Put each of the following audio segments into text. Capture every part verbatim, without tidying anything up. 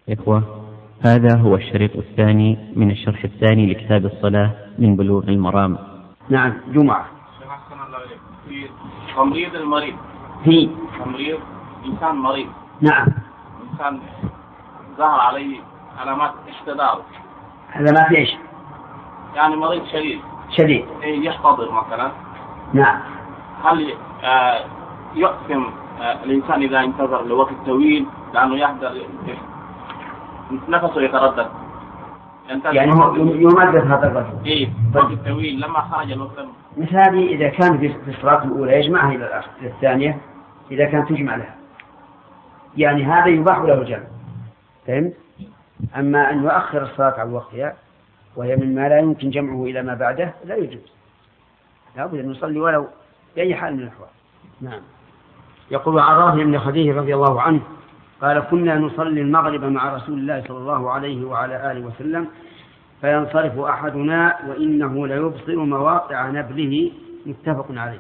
إخوة، هذا هو الشريط الثاني من الشرح الثاني لكتاب الصلاة من بلوغ المرام. نعم. جمعة. في تمريض المريض. في تمريض إنسان مريض. نعم. إنسان ظهر عليه علامات اشتدار. علامات ايش؟ يعني مريض شديد. شديد. يحتضر مثلا. نعم. هل آه يقسم آه الإنسان إذا انتظر لوقت طويل لأنه يحضر نفسه يتردد؟ يعني هو يمدد هذا الرجل. إيه وقت طويل لما خرج الوقت. مثل هذه إذا كان في الصلاة الأولى يجمعها إلى الثانية إذا كان تجمع لها، يعني هذا يباح له الجمع. فهمت؟ أما أن يؤخر الصلاة عن وقتها وهي مما لا يمكن جمعه إلى ما بعده لا يجوز، لا بد أن يصلي ولو بأي حال من الأحوال. نعم. يقول عن رافع بن خديج رضي الله عنه قال: كنا نصلي المغرب مع رسول الله صلى الله عليه وعلى آله وسلم فينصرف أحدنا وإنه ليبصر مواقع نبله. متفق عليه.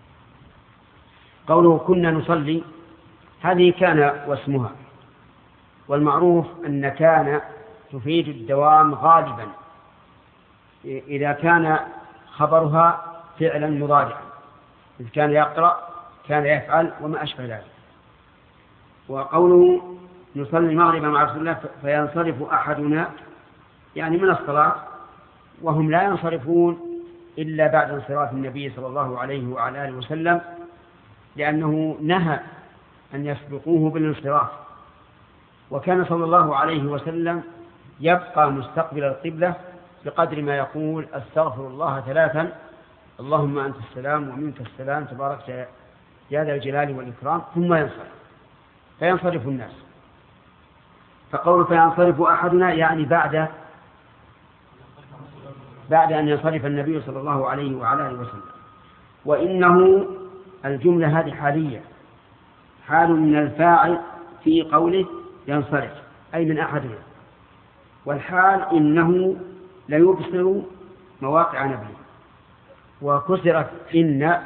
قوله كنا نصلي هذه كان واسمها، والمعروف أن كان تفيد الدوام غالبا إذا كان خبرها فعلا مضارعا، إذ كان يقرأ كان يفعل وما أشبه ذلك. وقوله نصلي المغرب مع رسول الله فينصرف أحدنا يعني من الصلاة، وهم لا ينصرفون إلا بعد انصراف النبي صلى الله عليه وعلى آله وسلم، لأنه نهى أن يسبقوه بالانصراف، وكان صلى الله عليه وسلم يبقى مستقبل القبلة بقدر ما يقول استغفر الله ثلاثا اللهم أنت السلام ومنك السلام تبارك يا ذا الجلال والإكرام، ثم ينصرف فينصرف الناس. فقول فينصرف أحدنا يعني بعد بعد أن ينصرف النبي صلى الله عليه وعلى آله وسلم. وإنه الجملة هذه حالية، حال من الفاعل في قوله ينصرف أي من أحدنا، والحال إنه ليبصر مواقع نبله. وكسرت إن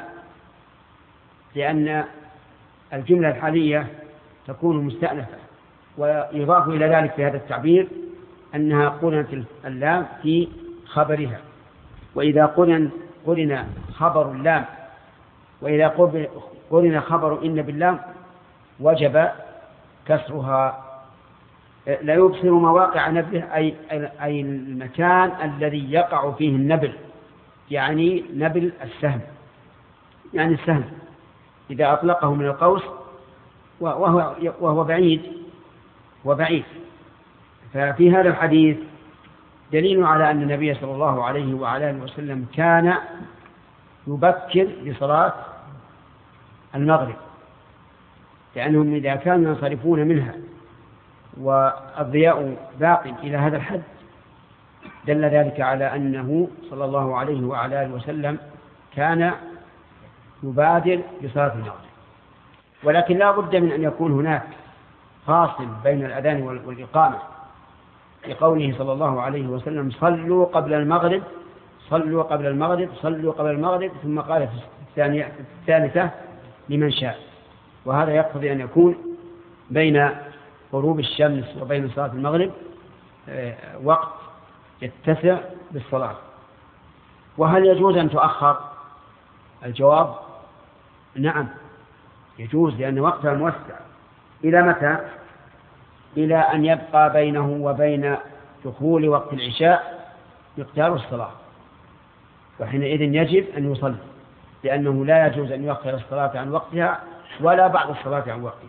لأن الجملة الحالية تكون مستأنفة، ويضاف إلى ذلك في هذا التعبير أنها قرنت اللام في خبرها، وإذا قرن قرن خبر اللام وإذا قرن خبر إن باللام وجب كسرها. لا يبصر مواقع نبله أي, أي المكان الذي يقع فيه النبل، يعني نبل السهم، يعني السهم إذا أطلقه من القوس وهو, وهو بعيد وبعيد. ففي هذا الحديث دليل على أن النبي صلى الله عليه وعلى آله وسلم كان يبكر لصلاة المغرب، لأنهم إذا كانوا ينصرفون منها والضياء باق إلى هذا الحد دل ذلك على أنه صلى الله عليه وعلى آله وسلم كان يبادر بصلاة المغرب. ولكن لا بد من أن يكون هناك فاصل بين الأذان والإقامة، لقوله صلى الله عليه وسلم صلوا قبل المغرب صلوا قبل المغرب صلوا قبل المغرب، ثم قال في الثالثة لمن شاء. وهذا يقتضي أن يكون بين غروب الشمس وبين صلاة المغرب وقت يتسع بالصلاة. وهل يجوز أن تؤخر؟ الجواب نعم يجوز، لأن وقتها موسع. إلى متى؟ إلى أن يبقى بينه وبين دخول وقت العشاء مقدار الصلاة، وحينئذ يجب أن يصلي، لأنه لا يجوز أن يؤخر الصلاة عن وقتها ولا بعد الصلاة عن وقتها.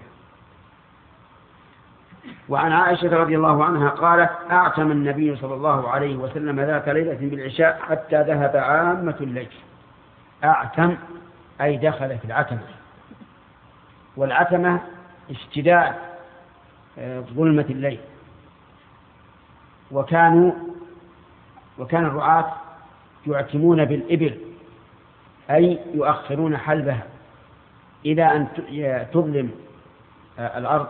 وعن عائشة رضي الله عنها قالت: أعتم النبي صلى الله عليه وسلم ذات ليلة بالعشاء حتى ذهب عامة الليل. أعتم أي دخل في العتمة، والعتمة اشتداد ظلمة الليل. وكانوا وكان الرعاة يعتمون بالإبل، أي يؤخرون حلبها إلى أن تظلم الأرض.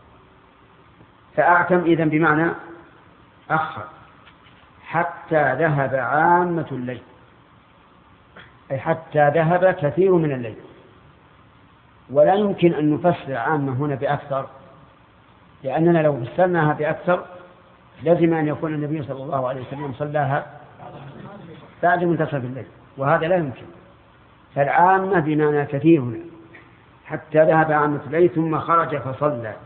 فأعتم إذن بمعنى أخر حتى ذهب عامة الليل، أي حتى ذهب كثير من الليل. ولا يمكن أن نفسر عامة هنا بأكثر، لأننا لو فسرناها بأكثر لازم أن يكون النبي صلى الله عليه وسلم صلاها بعد منتصف الليل، وهذا لا يمكن. فالعامة بمعنى كثير هنا، حتى ذهب عامة الليل ثم خرج فصلى.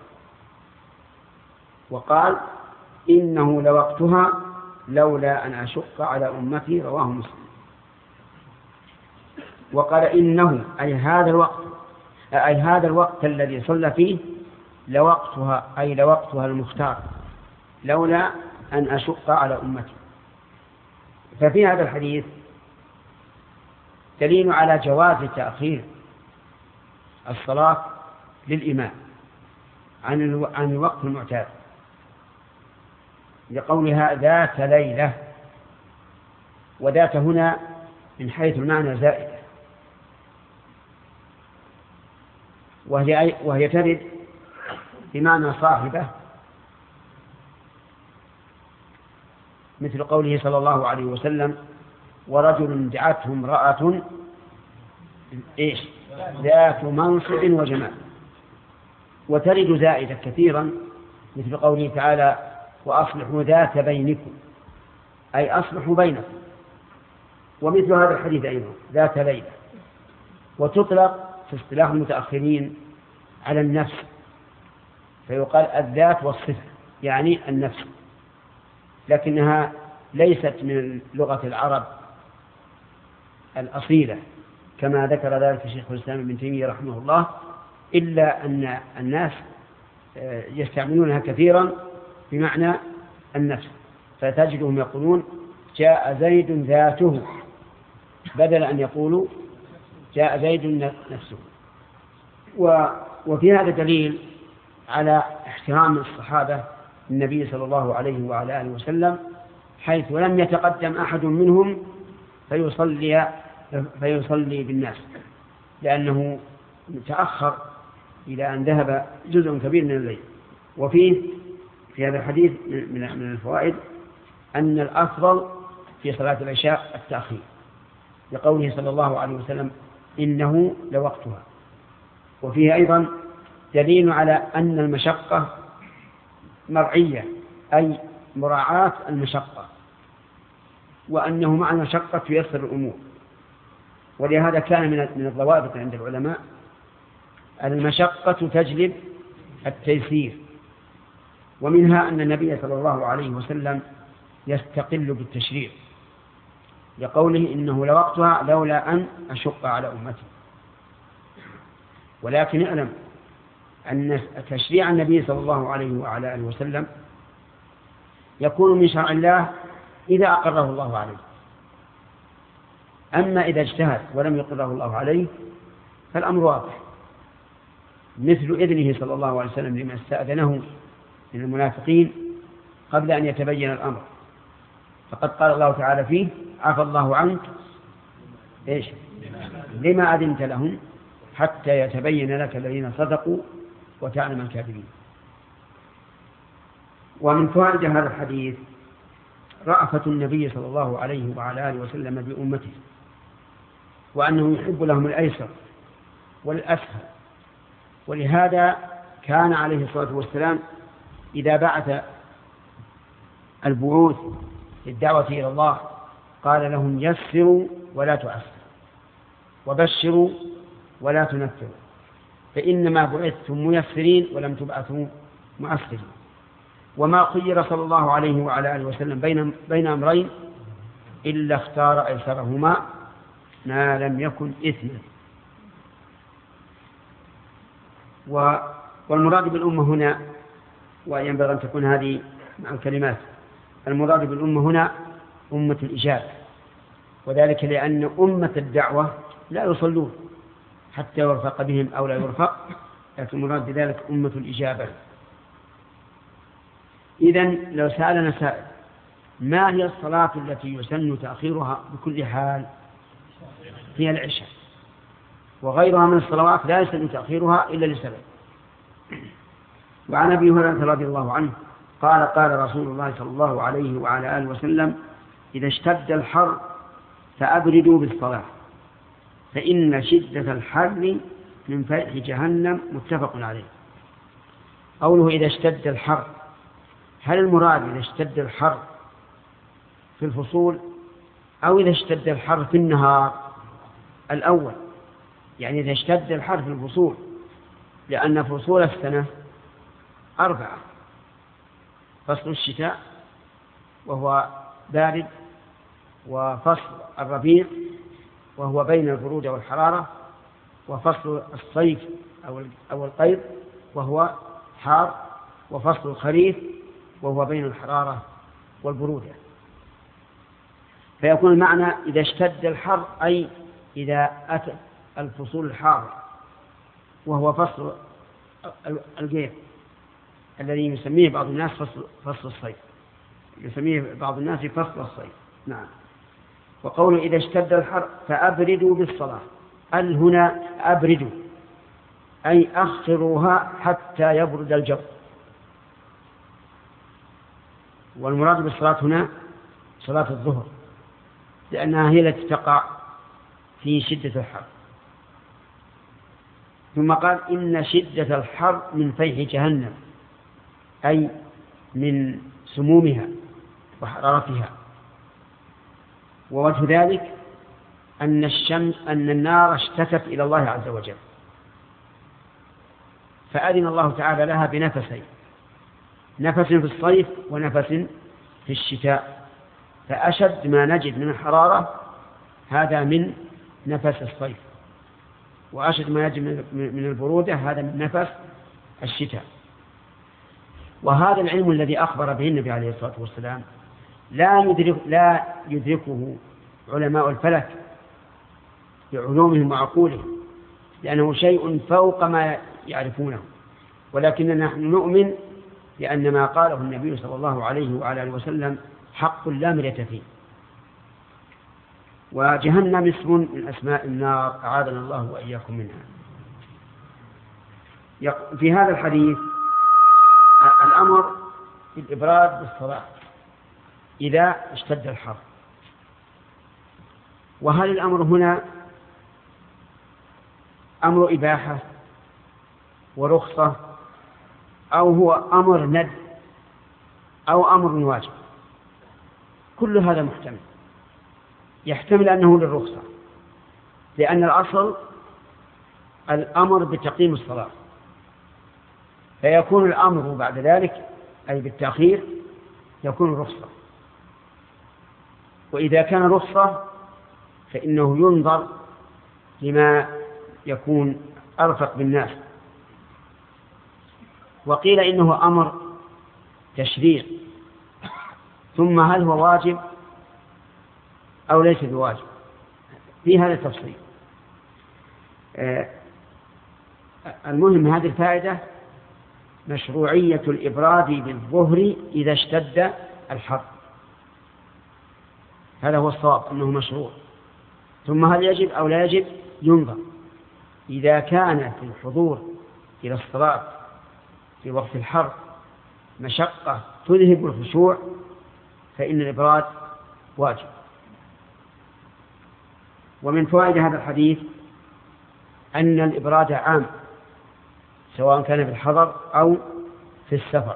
وقال إنه لوقتها لولا أن أشق على أمتي، رواه مسلم. وقال إنه أي هذا الوقت أي هذا الوقت الذي صلى فيه لوقتها، أي لوقتها المختار، لولا أن أشق على أمتي. ففي هذا الحديث دليل على جواز تأخير الصلاة للإمام عن عن الوقت المعتاد، لقولها ذات ليلة، وذات هنا من حيث المعنى زائدة، وهي وهي ترد بمعنى صاحبة، مثل قوله صلى الله عليه وسلم ورجل دعته امرأة إيش ذات منصب وجمال. وترد زائدة كثيرا مثل قوله تعالى وأصلحوا ذات بينكم، أي أصلحوا بينكم. ومثل هذا الحديث أيضا ذات ليلة، وتطلق في اصطلاح المتأخرين على النفس، فيقال الذات والصفة يعني النفس، لكنها ليست من لغة العرب الأصيلة كما ذكر ذلك شيخ الإسلام ابن تيمية رحمه الله، إلا أن الناس يستعملونها كثيرا بمعنى النفس، فتجدهم يقولون جاء زيد ذاته بدل أن يقولوا جاء زيد نفسه. وفي هذا دليل على احترام الصحابة النبي صلى الله عليه وعلى آله وسلم، حيث لم يتقدم أحد منهم فيصلي فيصلي بالناس، لأنه تأخر إلى أن ذهب جزء كبير من الليل. وفيه في هذا الحديث من الفوائد أن الأفضل في صلاة العشاء التأخير، لقوله صلى الله عليه وسلم إنه لوقتها. وفيه أيضا دليل على أن المشقة مرعية، أي مراعاة المشقة، وأنه مع المشقة ييسر الأمور. ولهذا كان من الضوابط عند العلماء المشقة تجلب التيسير، ومنها أن النبي صلى الله عليه وسلم يستقل بالتشريع، لقوله إنه لوقتها لولا أن أشق على أمتي. ولكن اعلم أن تشريع النبي صلى الله عليه وعلى آله وسلم يكون من شرع الله إذا أقره الله عليه، أما إذا اجتهد ولم يقره الله عليه فالأمر واضح، مثل إذنه صلى الله عليه وسلم لما استأذنه من المنافقين قبل أن يتبين الأمر، فقد قال الله تعالى فيه عفى الله عنك إيش لما أذنت لهم حتى يتبين لك الذين صدقوا وتعلم الكاذبين. ومن فوائد هذا الحديث رأفة النبي صلى الله عليه وعلى آله وسلم بأمته، وأنه يحب لهم الأيسر والأسهل. ولهذا كان عليه الصلاة والسلام إذا بعث البعوث للدعوة إلى الله قال لهم يسروا ولا تعسروا وبشروا ولا تنفروا، فإنما بعثتم ميسرين ولم تبعثوا معسرين. وما خير صلى الله عليه وعلى آله وسلم بين بين أمرين إلا اختار أيسرهما ما لم يكن إثما. والمراد بالأمة هنا، وينبغي أن تكون هذه مع الكلمات، المراد بالأمة هنا أمة الإجابة، وذلك لأن أمة الدعوة لا يصلون حتى يرفق بهم أو لا يرفق، لكن المراد بذلك أمة الإجابة. إذن لو سألنا سائل ما هي الصلاة التي يسن تأخيرها بكل حال؟ هي العشاء، وغيرها من الصلوات لا يسن تأخيرها إلا لسبب. وعن أبي هريرة رضي الله عنه قال قال رسول الله صلى الله عليه وعلى آله وسلم إذا اشتد الحر فأبردوا بالصلاة فإن شدة الحر من فيح جهنم، متفق عليه. قوله إذا اشتد الحر، هل المراد إذا اشتد الحر في الفصول أو إذا اشتد الحر في النهار الأول؟ يعني إذا اشتد الحر في الفصول، لأن فصول السنة أربعة: فصل الشتاء وهو بارد، وفصل الربيع وهو بين البرودة والحرارة، وفصل الصيف أو القيض وهو حار، وفصل الخريف وهو بين الحرارة والبرودة. فيكون المعنى إذا اشتد الحر أي إذا أتى الفصول الحارة، وهو فصل القيض الذي يسميه بعض الناس فصل, فصل الصيف، يسميه بعض الناس فصل الصيف. نعم. وقوله إذا اشتد الحر فأبردوا بالصلاة، ال هنا أبردوا أي أخروها حتى يبرد الجو. والمراد بالصلاة هنا صلاة الظهر، لأنها هي التي تقع في شدة الحر. ثم قال إن شدة الحر من فيح جهنم، أي من سمومها وحرارتها. ووجه ذلك أن الشمس أن النار اشتكت إلى الله عز وجل، فأذن الله تعالى لها بنفسين: نفس في الصيف ونفس في الشتاء. فأشد ما نجد من الحرارة هذا من نفس الصيف، وأشد ما نجد من البرودة هذا من نفس الشتاء. وهذا العلم الذي أخبر به النبي عليه الصلاة والسلام لا يدرك لا يدركه علماء الفلك بعلومهم وعقولهم، لأنه شيء فوق ما يعرفونه، ولكننا نحن نؤمن لأن ما قاله النبي صلى الله عليه وعلى آله وسلم حق لا مرية فيه. وجهنم اسم من أسماء النار، أعاذنا الله وإياكم منها. في هذا الحديث الأمر بالإبراد بالصلاة إذا اشتد الحر. وهل الأمر هنا أمر إباحة ورخصة، أو هو أمر ند، أو أمر واجب؟ كل هذا محتمل. يحتمل أنه للرخصة، لأن الأصل الأمر بتقييم الصلاة، فيكون الأمر بعد ذلك أي بالتأخير يكون رخصة. وإذا كان رخصة فإنه ينظر لما يكون أرفق بالناس. وقيل إنه أمر تشريع، ثم هل هو واجب أو ليس بواجب؟ في هذا التفصيل. المهم هذه الفائدة مشروعية الإبراد بالظهر إذا اشتد الحر، هذا هو الصواب أنه مشروع. ثم هل يجب أو لا يجب؟ ينظر. إذا كان في الحضور إلى الصلاة في وقت الحر مشقة تذهب الخشوع فإن الإبراد واجب. ومن فوائد هذا الحديث أن الإبراد عام سواء كان في الحضر أو في السفر،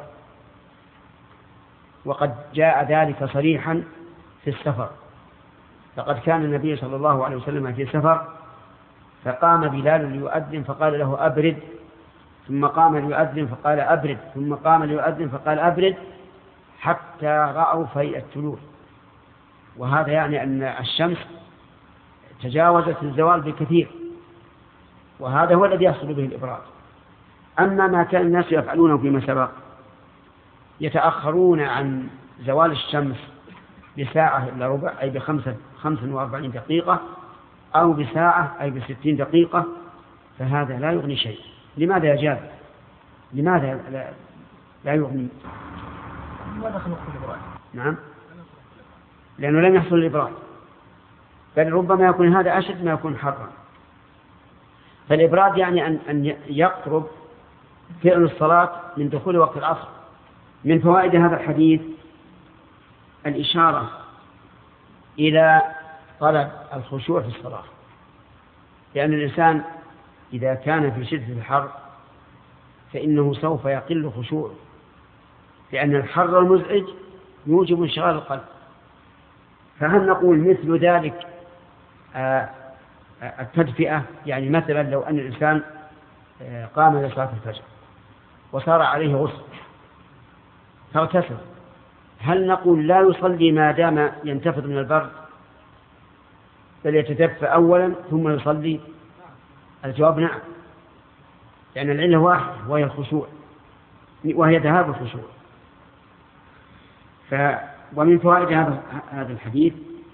وقد جاء ذلك صريحا في السفر. فقد كان النبي صلى الله عليه وسلم في سفر فقام بلال ليؤذن فقال له أبرد، ثم قام ليؤذن فقال أبرد، ثم قام ليؤذن فقال أبرد، حتى رأوا فيء الطلوع. وهذا يعني أن الشمس تجاوزت الزوال بكثير، وهذا هو الذي يحصل به الإبراد. أما ما كان الناس يفعلونه فيما سبق يتأخرون عن زوال الشمس بساعة إلا ربع أي بخمسة خمس وأربعين دقيقة، أو بساعة أي بستين دقيقة، فهذا لا يغني شيء. لماذا يا جابر؟ لماذا لا, لا يغني؟ لماذا خلق الإبراد؟ نعم، لأنه لم يحصل الإبراد، بل ربما يكون هذا أشد ما يكون حرا. فالإبراد يعني أن, أن يقرب فعل الصلاة من دخول وقت العصر. من فوائد هذا الحديث الإشارة إلى طلب الخشوع في الصلاة، لأن الإنسان إذا كان في شدة الحر فإنه سوف يقل خشوعه، لأن الحر المزعج يوجب انشغال القلب. فهل نقول مثل ذلك التدفئة؟ يعني مثلا لو أن الإنسان قام لصلاة الفجر وصار عليه غسل فاغتسل، هل نقول لا يصلي ما دام ينتفض من البرد بل يتدفى أولا ثم يصلي؟ الجواب نعم، لأن العلة واحدة وهي الخشوع، وهي ذهاب الخشوع. ف ومن فوائد هذا الحديث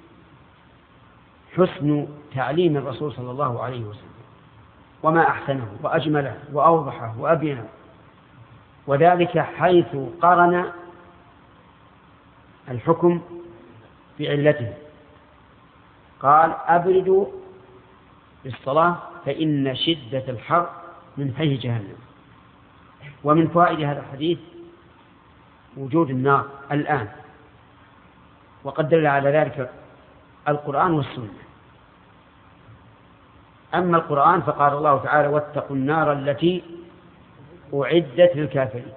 حسن تعليم الرسول صلى الله عليه وسلم، وما أحسنه وأجمله وأوضحه وأبينه، وذلك حيث قرن الحكم بعلته. قال أبردوا بالصلاة فإن شدة الحر من فيه جهنم. ومن فوائد هذا الحديث وجود النار الآن، وقد دل على ذلك القرآن والسنة. أما القرآن فقال الله تعالى واتقوا النار التي أعدت للكافرين،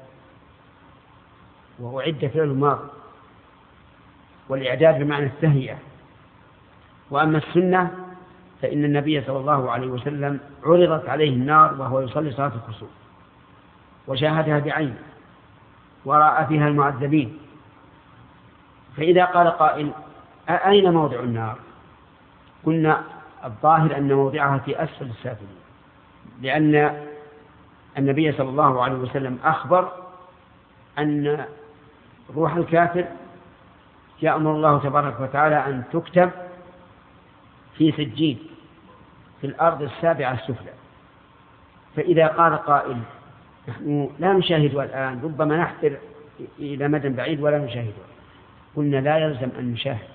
وأعدت فعل الماضي، والإعداد بمعنى التهيئة. وأما السنة فإن النبي صلى الله عليه وسلم عرضت عليه النار وهو يصلي صلاة الكسوف وشاهدها بعينه ورأى فيها المعذبين. فإذا قال قائل أين موضع النار؟ قلنا الظاهر أن موضعها في أسفل السافلين، لأن النبي صلى الله عليه وسلم أخبر أن روح الكافر يأمر الله تبارك وتعالى أن تكتب في سجين في الأرض السابعة السفلى. فإذا قال قائل نحن لا نشاهده الآن، ربما نحتر إلى مدى بعيد ولا نشاهده، قلنا لا يلزم أن نشاهد.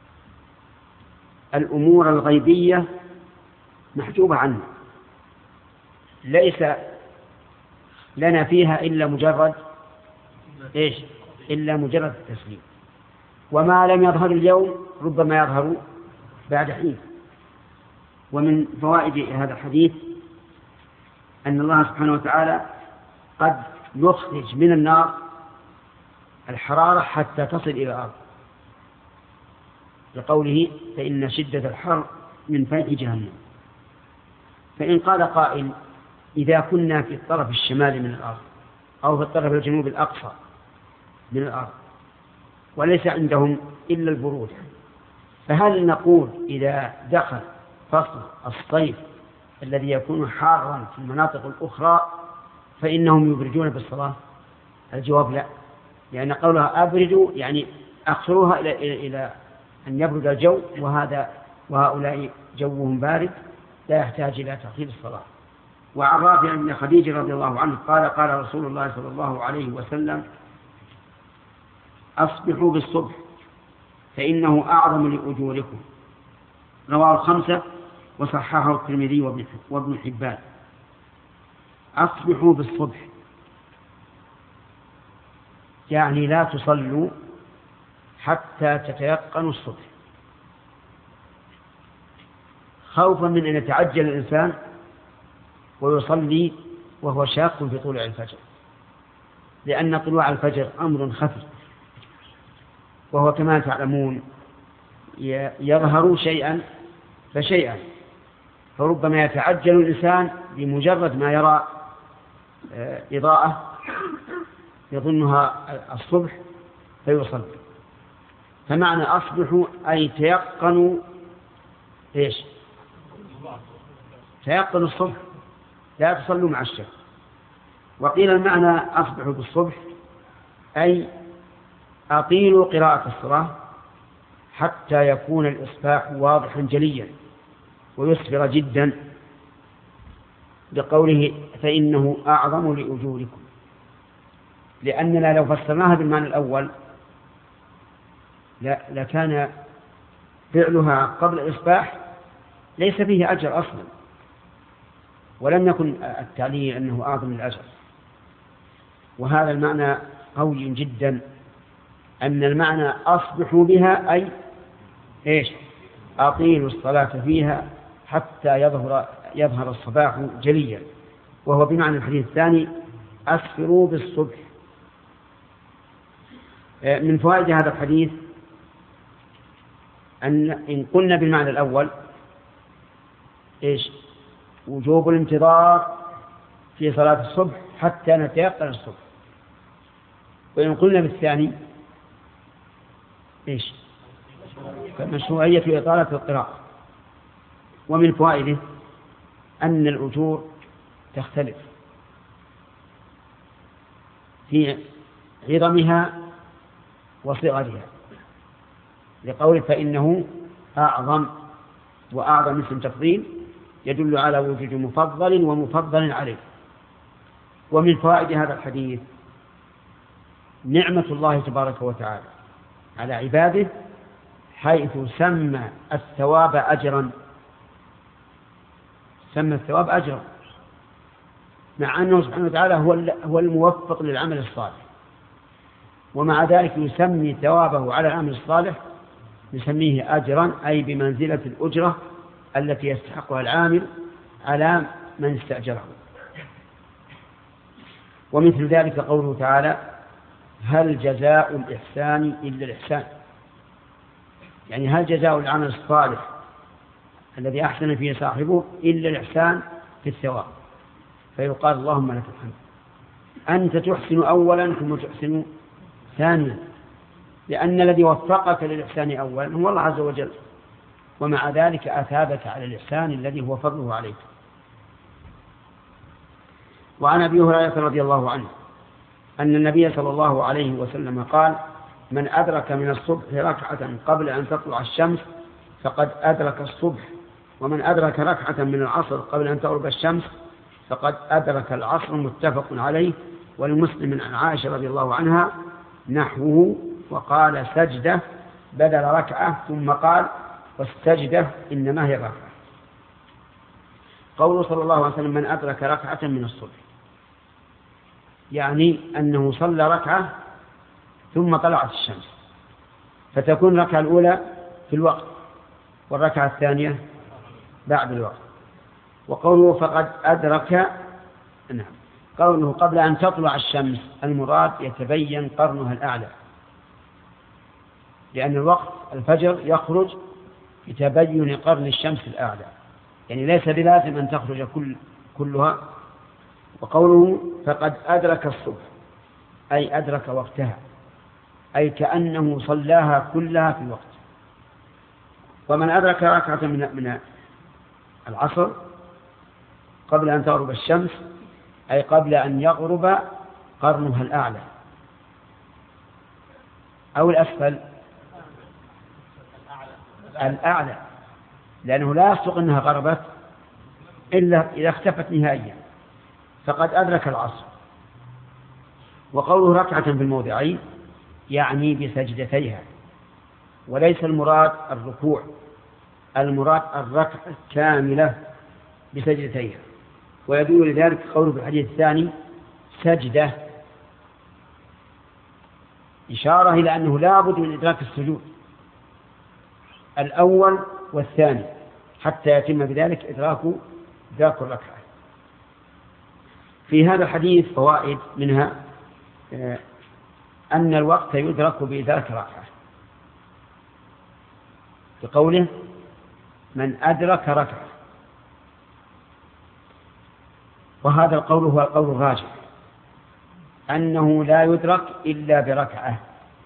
الأمور الغيبية محجوبة عنا، ليس لنا فيها إلا مجرد إيش؟ إلا مجرد التسليم. وما لم يظهر اليوم ربما يظهر بعد حين. ومن فوائد هذا الحديث أن الله سبحانه وتعالى قد يخرج من النار الحرارة حتى تصل إلى الأرض، لقوله فإن شدة الحر من فيح جهنم. فإن قال قائل إذا كنا في الطرف الشمالي من الأرض أو في الطرف الجنوبي الأقصى من الأرض وليس عندهم إلا البرود، فهل نقول إذا دخل فصل الصيف الذي يكون حارا في المناطق الأخرى فإنهم يبردون بالصلاة؟ الجواب لا، لأن قولها أبردوا يعني أخروها إلى إلى أن يبرد الجو، وهذا وهؤلاء جوهم بارد لا يحتاج إلى تأخير الصلاة. وعن رافع بن خديج رضي الله عنه قال قال رسول الله صلى الله عليه وسلم أصبحوا بالصبح فإنه أعظم لأجوركم. رواه الخمسة وصححه الترمذي وابن حبان. أصبحوا بالصبح يعني لا تصلوا حتى تتيقنوا الصبح، خوفا من أن يتعجل الإنسان ويصلي وهو شاق في طلوع الفجر، لأن طلوع الفجر أمر خفي، وهو كما تعلمون يظهر شيئا فشيئا، فربما يتعجل الإنسان بمجرد ما يرى إضاءة يظنها الصبح فيصلي. فمعنى أصبحوا أي تيقنوا إيش؟ تيقنوا الصبح، لا تصلوا مع الشك. وقيل المعنى أصبحوا بالصبح أي أطيلوا قراءة الصلاة حتى يكون الإصباح واضحا جليا ويسفر جدا، بقوله فإنه أعظم لأجوركم. لأننا لو فسرناها بالمعنى الأول لكان فعلها قبل الإصباح ليس فيه أجر أصلا، ولم يكن التعليل أنه أعظم الأجر. وهذا المعنى قوي جدا، أن المعنى أصبحوا بها أي إيش؟ أطيلوا الصلاة فيها حتى يظهر يظهر الصباح جليا، وهو بمعنى الحديث الثاني أسفروا بالصبح. من فوائد هذا الحديث أن إن قلنا بالمعنى الأول إيش؟ وجوب الانتظار في صلاة الصبح حتى نتيقن الصبح. وإن قلنا بالثاني إيش؟ فمشروعية إطالة القراءة. ومن فوائده أن الأجور تختلف في عظمها وصغرها، لقول فإنه أعظم، وأعظم اسم تفضيل يدل على وجود مفضل ومفضل عليه. ومن فوائد هذا الحديث نعمة الله تبارك وتعالى على عباده، حيث سمى الثواب أجرا، سمى الثواب أجرا، مع أنه سبحانه وتعالى هو الموفق للعمل الصالح، ومع ذلك يسمي ثوابه على العمل الصالح يسميه أجرا، أي بمنزلة الأجرة التي يستحقها العامل على من استأجره. ومثل ذلك قوله تعالى هل جزاء الإحسان إلا الإحسان، يعني هل جزاء العمل الصالح الذي أحسن فيه صاحبه إلا الإحسان في الثواب، فيقال اللهم لك الحمد، أنت تحسن أولا ثم تحسن ثانيا، لأن الذي وفقك للإحسان أولا هو الله عز وجل، ومع ذلك أثابك على الإحسان الذي هو فضله عليك. وعن أبي هريرة رضي الله عنه أن النبي صلى الله عليه وسلم قال من أدرك من الصبح ركعة قبل أن تطلع الشمس فقد أدرك الصبح، ومن أدرك ركعة من العصر قبل أن تغرب الشمس فقد أدرك العصر. متفق عليه. ولمسلم عن عائشة رضي الله عنها نحوه، وقال سجدة بدل ركعة، ثم قال والسجدة إنما هي ركعة. قوله صلى الله عليه وسلم من أدرك ركعة من الصبح، يعني أنه صلى ركعة ثم طلعت الشمس، فتكون الركعة الأولى في الوقت والركعة الثانية بعد الوقت. وقوله فقد أدرك، نعم، قوله قبل أن تطلع الشمس المراد يتبين قرنها الأعلى، لأن الوقت الفجر يخرج بتبين قرن الشمس الأعلى، يعني ليس بلازم أن تخرج كل كلها. وقوله فقد أدرك الصبح أي أدرك وقتها، أي كأنه صلاها كلها في الوقت. ومن أدرك ركعة من من العصر قبل أن تغرب الشمس أي قبل أن يغرب قرنها الأعلى أو الأسفل الأعلى، لأنه لا يصدق أنها غربت إلا إذا اختفت نهائيا، فقد أدرك العصر. وقوله ركعة في الموضعين يعني بسجدتيها، وليس المراد الركوع، المراد الركعة كاملة بسجدتيها. ويدل لذلك قوله في الحديث الثاني سجدة، إشارة إلى أنه لا بد من إدراك السجود الأول والثاني حتى يتم بذلك إدراك إدراك الركعة. في هذا الحديث فوائد، منها أن الوقت يدرك بإدراك ركعة، بقوله من أدرك ركعة، وهذا القول هو القول الراجح أنه لا يدرك إلا بركعة،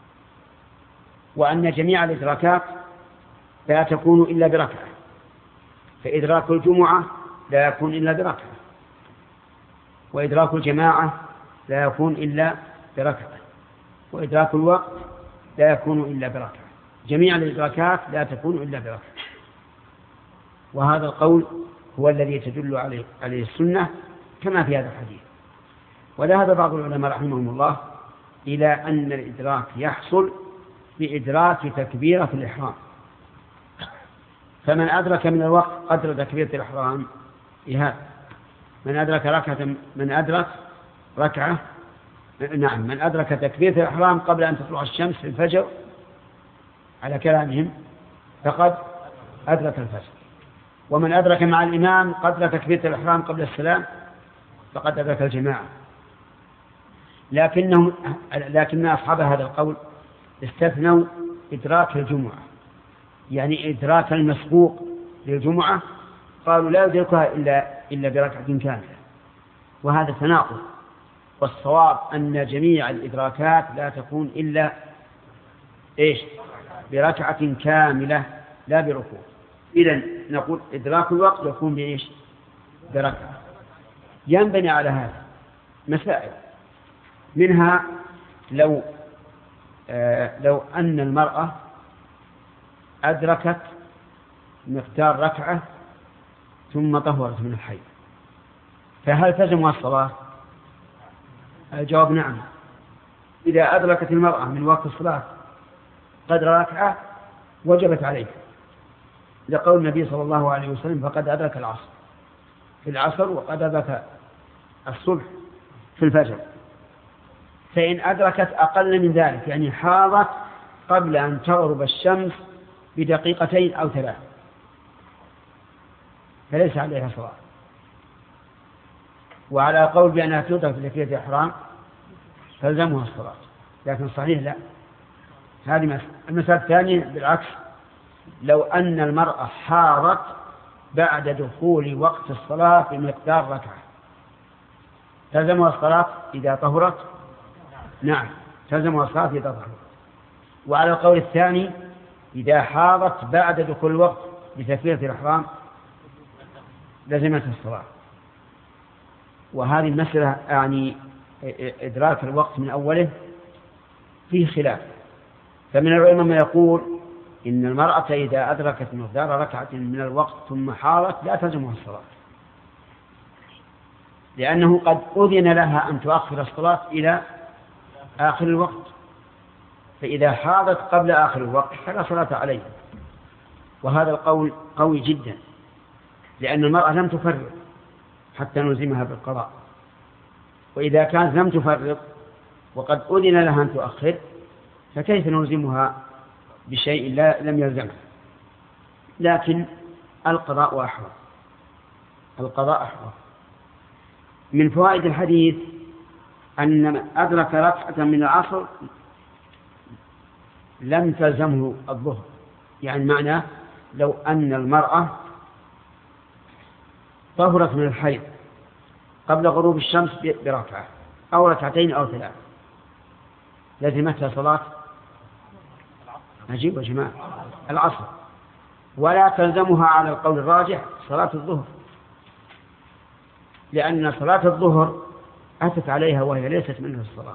وأن جميع الإدراكات لا تكون إلا بركعة، فإدراك الجمعة لا يكون إلا بركعة، وإدراك الجماعة لا يكون إلا بركعة، وإدراك الوقت لا يكون إلا بركعة، جميع الإدراكات لا تكون إلا بركعة. وهذا القول هو الذي تدل عليه, عليه السنة كما في هذا الحديث. وذهب بعض العلماء رحمهم الله إلى أن الإدراك يحصل بإدراك تكبيرة الإحرام، فمن أدرك من الوقت قدر تكبيرة الإحرام إهاب، من أدرك ركعة من أدرك ركعة نعم من أدرك تكبيرة الإحرام قبل أن تطلع الشمس في الفجر على كلامهم فقد أدرك الفجر، ومن أدرك مع الإمام قدر تكبيرة الإحرام قبل السلام فقد أدرك الجماعة، لكنهم لكن أصحاب هذا القول استثنوا إدراك الجمعة، يعني إدراك المسبوق للجمعة قالوا لا يدركها إلا إلا بركعة كاملة، وهذا تناقض. والصواب أن جميع الإدراكات لا تكون إلا إيش؟ بركعة كاملة لا بركوع. إذن نقول إدراك الوقت يكون بإيش؟ بركعة. ينبني على هذا مسائل، منها لو آه لو أن المرأة أدركت مقدار ركعة ثم طهرت من الحيض، فهل تلزمها الصلاة؟ الجواب نعم. إذا أدركت المرأة من وقت الصلاة قدر ركعة وجبت عليه، لقول النبي صلى الله عليه وسلم فقد أدرك العصر في العصر وقد أدرك الصبح في الفجر. فإن أدركت أقل من ذلك يعني حاضت قبل أن تغرب الشمس بدقيقتين أو ثلاث فليس عليها صلاة. وعلى قول بأنها تدرك في لكية الإحرام تلزمها الصلاة، لكن صحيح لا. هذه مسألة. المسألة الثانية بالعكس، لو أن المرأة حارت بعد دخول وقت الصلاة بمقدار ركعة تلزمها الصلاة إذا طهرت؟ نعم تلزمها الصلاة إذا طهرت. وعلى القول الثاني إذا حارت بعد دخول الوقت بتكبيرة الإحرام لزمتها الصلاة. وهذه المسألة يعني إدراك الوقت من أوله فيه خلاف، فمن العلماء من يقول إن المرأة إذا أدركت مقدار ركعة من الوقت ثم حارت لا تلزمها الصلاة، لأنه قد أذن لها أن تؤخر الصلاة إلى آخر الوقت، فإذا حارت قبل آخر الوقت فلا صلاة عليها. وهذا القول قوي جدا، لأن المرأة لم تفرق حتى نلزمها بالقضاء، وإذا كانت لم تفرق وقد أذن لها أن تؤخر فكيف نلزمها بشيء لا لم يلزمها؟ لكن القضاء أحوط، القضاء أحوط. من فوائد الحديث أن من أدرك ركعة من العصر لم تلزمه الظهر، يعني معناه لو أن المرأة طهرت من الحيض قبل غروب الشمس بركعة أو ركعتين أو ثلاث لزمتها صلاة نجيب وجماعة العصر، ولا تلزمها على القول الراجح صلاة الظهر، لأن صلاة الظهر أتت عليها وهي ليست منها الصلاة،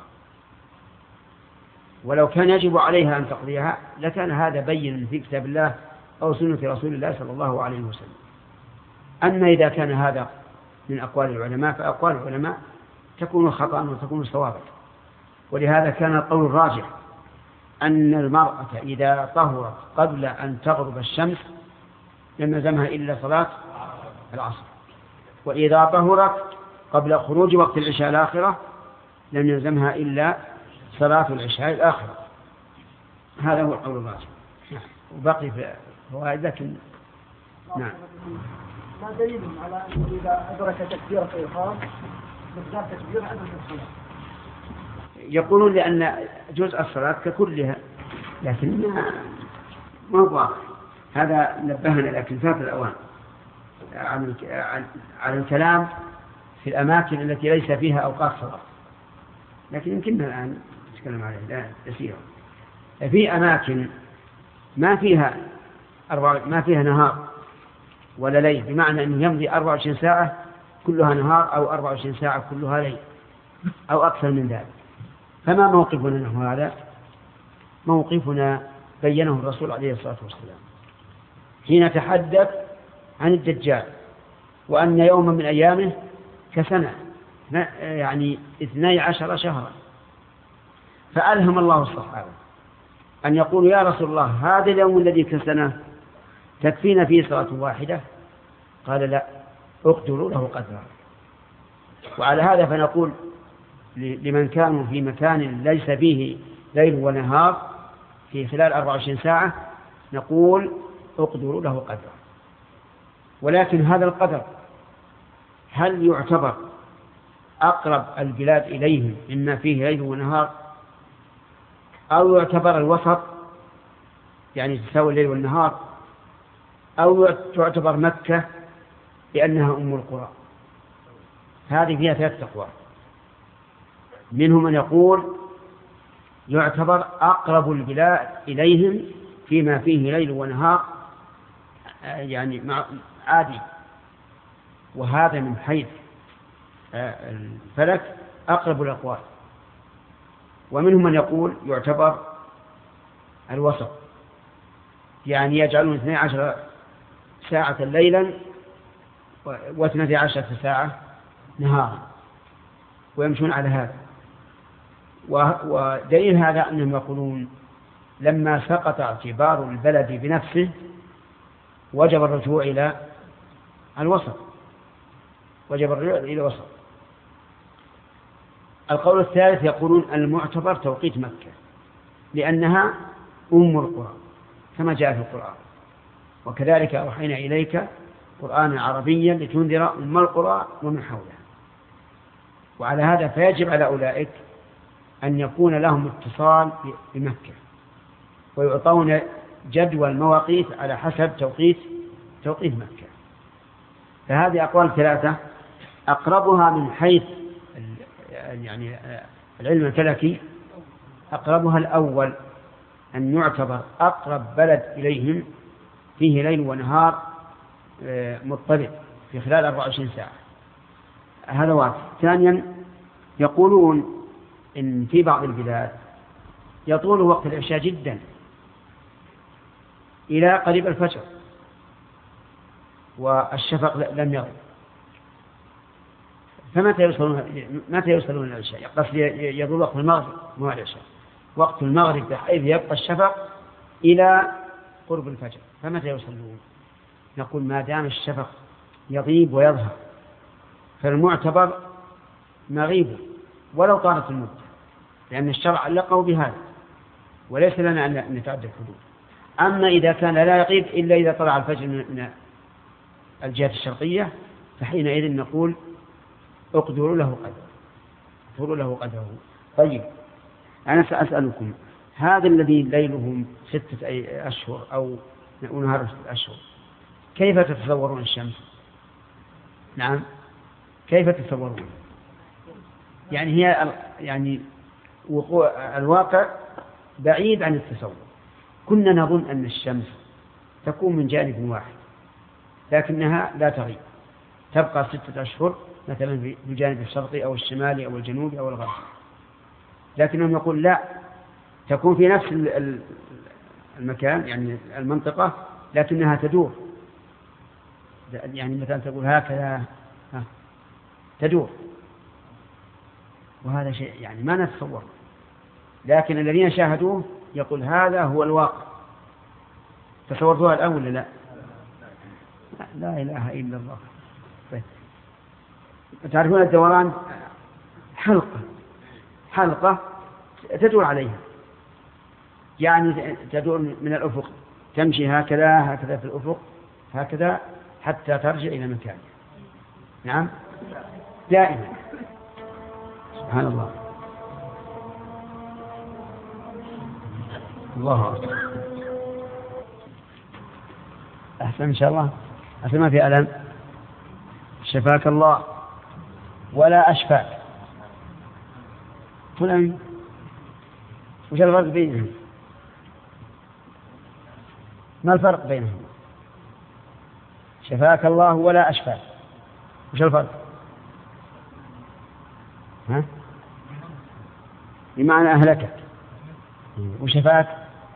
ولو كان يجب عليها أن تقضيها لكان هذا بين في كتاب الله أو سنة رسول الله صلى الله عليه وسلم. أما إذا كان هذا من أقوال العلماء فأقوال العلماء تكون خطأ وتكون صوابا، ولهذا كان القول الراجح أن المرأة إذا طهرت قبل أن تغرب الشمس لم يلزمها إلا صلاة العصر، وإذا طهرت قبل خروج وقت العشاء الآخرة لم يلزمها إلا صلاة العشاء الآخرة. هذا هو القول الراجح. وبقي في فوائد لكن نعم. ما دليل على أنه إذا أدرك تكبيرة الإحرام مقدار تكبيرة أدرك الصلاة؟ يقولون لأن جزء الصلاة ككلها، لكن ما ما هو هذا نبهنا لكن فات الأوان عن عن الكلام في الأماكن التي ليس فيها أوقات صلاة، لكن يمكننا الآن نتكلم عليه لا يسير. في أماكن ما فيها أربع ما فيها نهار ولا ليل، بمعنى أنه يمضي أربع وعشرين ساعة كلها نهار أو أربع وعشرين ساعة كلها ليل أو أكثر من ذلك. فما موقفنا نحو هذا؟ موقفنا بينه الرسول عليه الصلاة والسلام حين تحدث عن الدجال، وأن يوما من أيامه كسنة يعني اثني عشر شهرا، فألهم الله الصحابة أن يقولوا يا رسول الله هذا اليوم الذي كسنة تكفينا فيه صلاة واحدة؟ قال لا، اقدروا له قدرا. وعلى هذا فنقول لمن كانوا في مكان ليس فيه ليل ونهار في خلال أربع وعشرين ساعة نقول اقدروا له قدرا. ولكن هذا القدر هل يعتبر أقرب البلاد إليهم مما فيه ليل ونهار، أو يعتبر الوسط يعني تساوي الليل والنهار، أو تعتبر مكة لأنها أم القرى. هذه فيها ثلاث أقوال. منهم من يقول يعتبر أقرب البلاد إليهم فيما فيه ليل ونهار يعني عادي، وهذا من حيث الفلك أقرب الأقوال. ومنهم من يقول يعتبر الوسط، يعني يجعلون اثني عشر ساعة ليلا واثنتي عشرة ساعة نهارا ويمشون على هذا. ودليل هذا أنهم يقولون لما سقط اعتبار البلد بنفسه وجب الرجوع إلى الوسط، وجب الرجوع إلى الوسط. القول الثالث يقولون المعتبر توقيت مكة لأنها أم القرى كما جاء في القرآن، وكذلك أوحينا إليك قرآنا عربيا لتنذر أم القرى ومن حولها. وعلى هذا فيجب على أولئك أن يكون لهم اتصال بمكة ويعطون جدول المواقيت على حسب توقيت توقيت مكة. فهذه أقوال ثلاثة، أقربها من حيث يعني العلم الفلكي أقربها الأول، أن يعتبر أقرب بلد إليهم فيه ليل ونهار مضطرب في خلال أربع وعشرين ساعة. هذا واحد. ثانيا يقولون إن في بعض البلاد يطول وقت العشاء جدا إلى قريب الفجر والشفق لم يغرب، فمتى يوصلون متى يوصلون إلى العشاء؟ قصد يطول وقت المغرب مو العشاء، وقت المغرب بحيث يبقى الشفق إلى قرب الفجر، فمتى يوصلون؟ نقول ما دام الشفق يغيب ويظهر فالمعتبر مغيب ولو طالت المدة، لأن الشرع علقه بهذا وليس لنا أن نتعدى الحدود. أما إذا كان لا يغيب إلا إذا طلع الفجر من الجهة الشرقية فحينئذ نقول اقدروا له قدره اقدروا له قدره. طيب أنا سأسألكم، هذا الذي ليلهم ستة أشهر أو نهار ستة أشهر كيف تتصورون الشمس؟ نعم كيف تتصورون؟ يعني هي يعني وقوع الواقع بعيد عن التصور. كنا نظن أن الشمس تكون من جانب واحد لكنها لا تغيب، تبقى ستة أشهر مثلا في الجانب الشرقي أو الشمالي أو الجنوبي أو الغربي، لكنهم يقول لا، تكون في نفس المكان يعني المنطقة لكنها تدور، يعني مثلا تقول هكذا تدور، وهذا شيء يعني ما نتصور. لكن الذين شاهدوه يقول هذا هو الواقع. تصورتوها الأول لا؟ لا لا إله إلا الله. طيب. تعرفون الدوران حلقة حلقة تدور عليها، يعني تدور من الأفق، تمشي هكذا هكذا في الأفق هكذا حتى ترجع إلى مكانها. نعم دائما. سبحان الله. الله أكبر. أحسن إن شاء الله. أحسن ما في ألم. شفاك الله ولا أشفاك. فلان وش الفرق بينهم؟ ما الفرق بينهم؟ شفاك الله ولا أشفاك، وش الفرق؟ ها؟ بمعنى أهلكك، وشفاك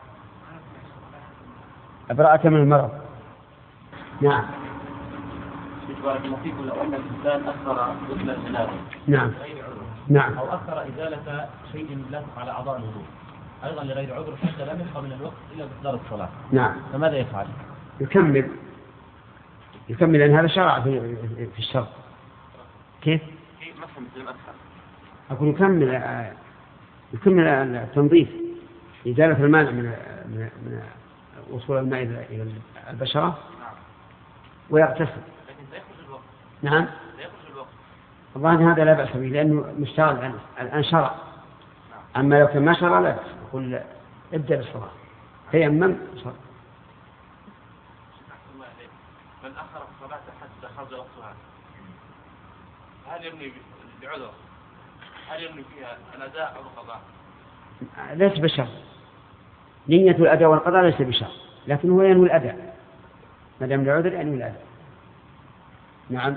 أبرأك من المرض. نعم. بارك الله فيكم، لو أن الإنسان أخر غسل الجنابة نعم نعم أو أخر إزالة شيء لاصق على أعضاء الوضوء أيضا لغير عذر حتى لم يبقى من الوقت إلا بإحضار الصلاة، نعم، فماذا يفعل؟ يكمل يكمل لأن هذا شرع في في الشرع. كيف؟ مفهوم مثل الأدخل. أقول يكمل يكمل التنظيف، إزالة المانع من من من وصول الماء إلى البشرة ويغتسل. لكن سيخرج الوقت. نعم. سيخرج الوقت. والله هذا لا بأس به لأنه مشتغل الآن الآن شرع. أما لو كان ما شرع لا يقول ابدأ بالصلاة تيمم صلاة. من أخر الصلاة حتى خرج وقتها هل يبني بعذر؟ هل يبني فيها الأداء أو القضاء؟ ليس بشرط. نية الأداء والقضاء ليس بشرط، لكن هو ينوي الأداء ما دام العذر ينوي الأداء. نعم.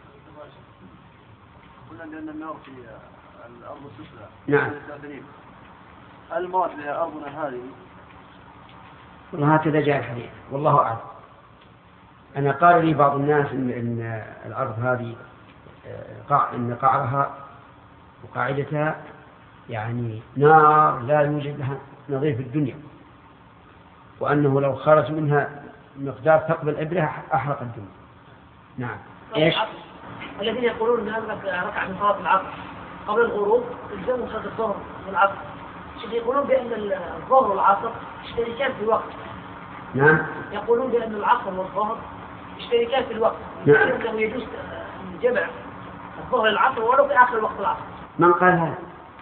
قلنا لأن النار في الأرض السفلى. نعم. هل المراد لأرضنا هذه؟ والله هكذا جاء الحديث والله أعلم. أنا قال لي بعض الناس إن, إن الأرض هذه قاع إن قعرها وقاعدتها يعني نار لا يوجد لها نظير في الدنيا، وأنه لو خرج منها مقدار ثقب الإبرة أحرق الدنيا. نعم. إيش؟ الذين يقولون أن هناك ركعة من صلاة العصر قبل الغروب يلزمهم صلاة الظهر والعصر، يقولون بأن الظهر والعصر يشتركان في الوقت. نعم. يقولون بأن العصر والظهر يشتركان في الوقت. نعم. أنه يجوز جمع الظهر العصر ولو في آخر وقت العصر. من قال هذا؟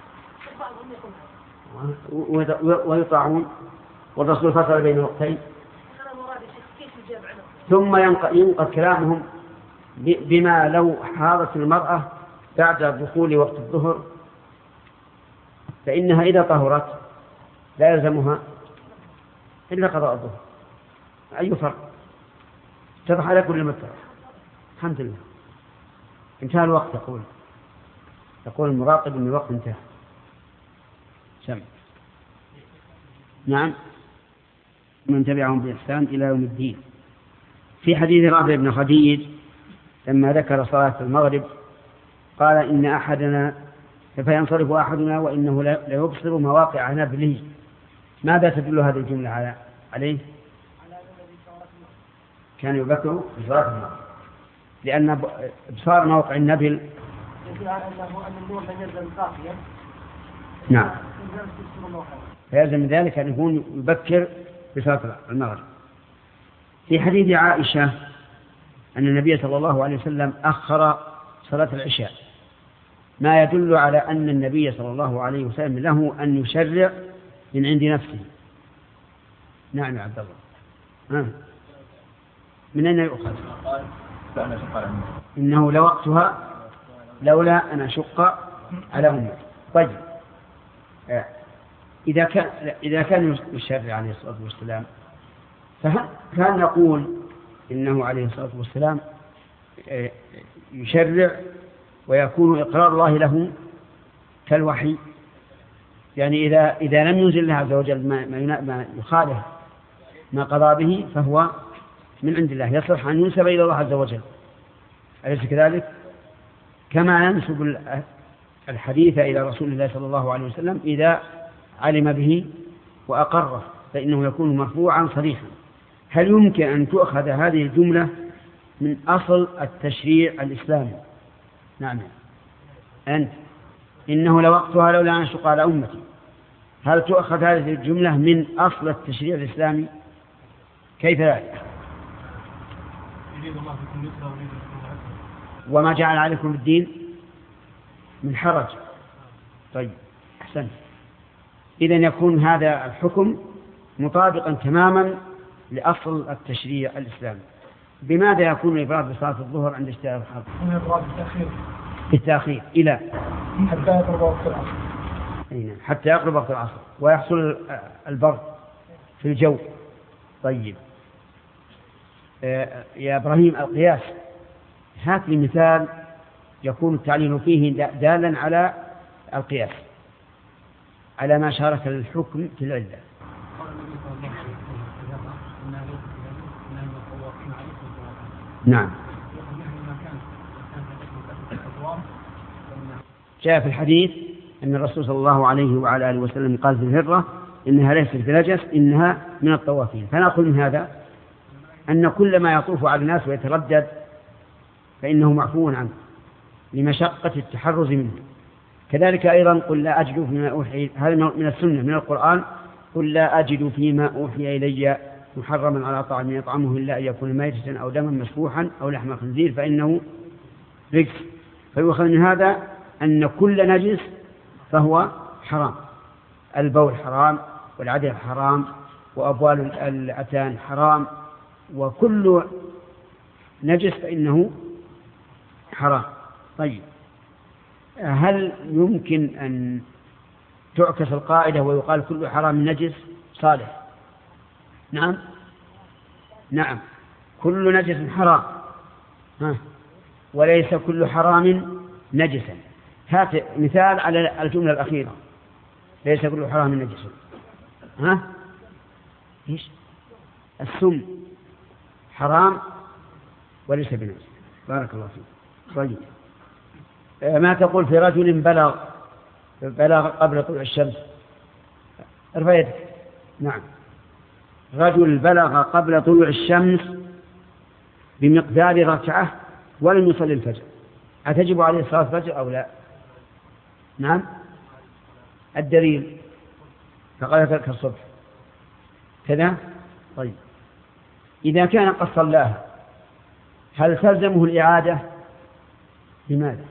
ويطاعون والرسول فصل بين الوقتين. ثم ينقض كلامهم بما لو حاضت المرأة بعد دخول وقت الظهر فإنها إذا طهرت لا يلزمها إلا قضاء الظهر. أي فرق؟ اتضح على كل متر. الحمد لله انتهى الوقت. يقول يقول المراقب أن الوقت انتهى. سمع. نعم. من تبعهم بإحسان إلى يوم الدين. في حديث رافع بن خديج لما ذكر صلاة المغرب قال إن أحدنا فينصرف أحدنا وإنه ليبصر مواقع نبله. ماذا تدل هذه الجملة على عليه؟ كان يبكر بصلاة المغرب لأن إبصار موقع النبل يدل على أنه أن النور لم يلزم قافيا. نعم. فيلزم ذلك أن يكون يبكر بصلاة المغرب. في حديث عائشة أن النبي صلى الله عليه وسلم أخر صلاة العشاء، ما يدل على أن النبي صلى الله عليه وسلم له أن يشرع من عند نفسه. نعم يا عبد الله. نعم. من أين يؤخذ؟ إنه لوقتها لولا أن أشق على أمتي. طيب إذا كان إذا كان يشرع عليه الصلاة والسلام فكان نقول إنه عليه الصلاة والسلام يشرع ويكون إقرار الله له كالوحي، يعني إذا إذا لم ينزل الله عز وجل ما ما يخالف ما قضى به فهو من عند الله، يصلح أن ينسب إلى الله عز وجل، أليس كذلك؟ كما ينسب الحديث إلى رسول الله صلى الله عليه وسلم إذا علم به وأقره فإنه يكون مرفوعا صريحا. هل يمكن أن تؤخذ هذه الجملة من أصل التشريع الإسلامي؟ نعم. أنت إنه لوقتها لولا أن أشق على أمتي، هل تؤخذ هذه الجملة من أصل التشريع الإسلامي؟ كيف ذلك؟ وما جعل عليكم الدين من حرج. طيب أحسن. إذن يكون هذا الحكم مطابقا تماما لأصل التشريع الإسلامي. بماذا يكون الإفراد بصلاة الظهر عند اشتراك الحرب؟ الإفراد بالتأخير. بالتأخير إلى حتى يقرب وقت العصر. أين؟ حتى يقرب وقت العصر ويحصل البرد في الجو. طيب يا إبراهيم القياس، هات لي مثال يكون التعليل فيه دالا على القياس على ما شارك الحكم في العلة. نعم. جاء في الحديث أن الرسول صلى الله عليه وعلى آله وسلم قال في الهرة إنها ليست بنجس إنها من الطوافين. فنأخذ من هذا أن كل ما يطوف على الناس ويتردد فإنه معفو عنه لمشقة التحرز منه. كذلك أيضا قل لا أجد فيما أوحي، هذا من السنة من القرآن، قل لا أجد فيما أوحي إلي محرما على طعام يطعمه إلا أن يكون ميتة أو دما مسفوحا أو لحم خنزير فإنه رجس. فيؤخذ من هذا أن كل نجس فهو حرام. البول حرام، والعدل حرام، وأبوال الأتان حرام، وكل نجس فإنه حرام. طيب، هل يمكن أن تعكس القاعدة ويقال كل حرام نجس؟ صالح. نعم نعم كل نجس حرام، ها، وليس كل حرام نجسا. هات مثال على الجملة الأخيرة، ليس كل حرام نجسا. ها، إيش؟ السم حرام وليس بنجس. بارك الله فيك. طيب، ما تقول في رجل بلغ بلغ قبل طلوع الشمس؟ ارفع يدك. نعم، رجل بلغ قبل طلوع الشمس بمقدار ركعة ولم يصلي الفجر، أتجب عليه صلاة الفجر أو لا؟ نعم، الدليل فقال ترك الصبح كذا. طيب، إذا كان قد صلاها هل تلزمه الإعادة؟ لماذا؟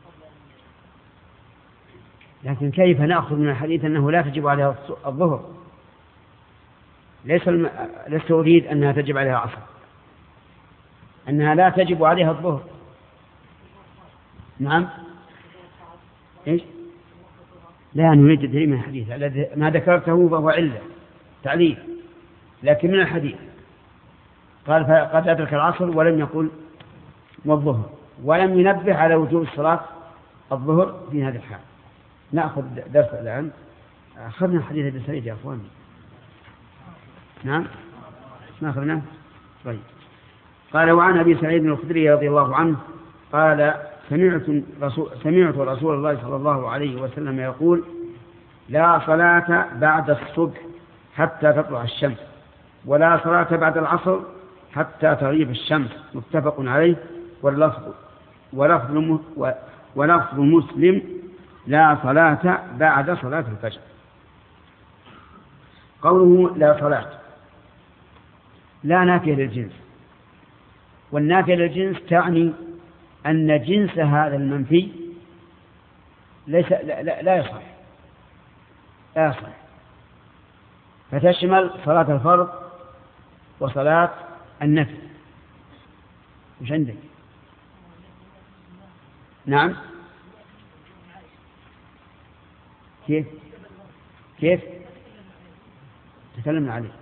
لكن كيف نأخذ من الحديث أنه لا تجب عليها الظهر؟ ليس الم... لست أريد أنها تجب عليها العصر، أنها لا تجب عليها الظهر. نعم، إيش؟ لا نريد الدليل من الحديث، الذي ما ذكرته فهو علة تعليل، لكن من الحديث قال قد أدرك العصر ولم يقل والظهر، ولم ينبه على وجوب صلاة الظهر في هذه الحال. نأخذ درس الآن. أخذنا حديث ابن سعيد يا أخواني. نعم، ما أخذنا. طيب، قال وعن أبي سعيد الخدري رضي الله عنه قال سمعت رسول, سمعت رسول الله صلى الله عليه وسلم يقول لا صلاة بعد الصبح حتى تطلع الشمس، ولا صلاة بعد العصر حتى تغيب الشمس. متفق عليه. واللفظ ولفظ ولفظ مسلم لا صلاة بعد صلاة الفجر. قوله لا صلاة لا نافية للجنس، والنافية للجنس تعني أن جنس هذا المنفي ليس لا, لا, لا يصح لا يصح فتشمل صلاة الفرض وصلاة النفل. مش عندك؟ نعم، كيف كيف تكلمنا عليه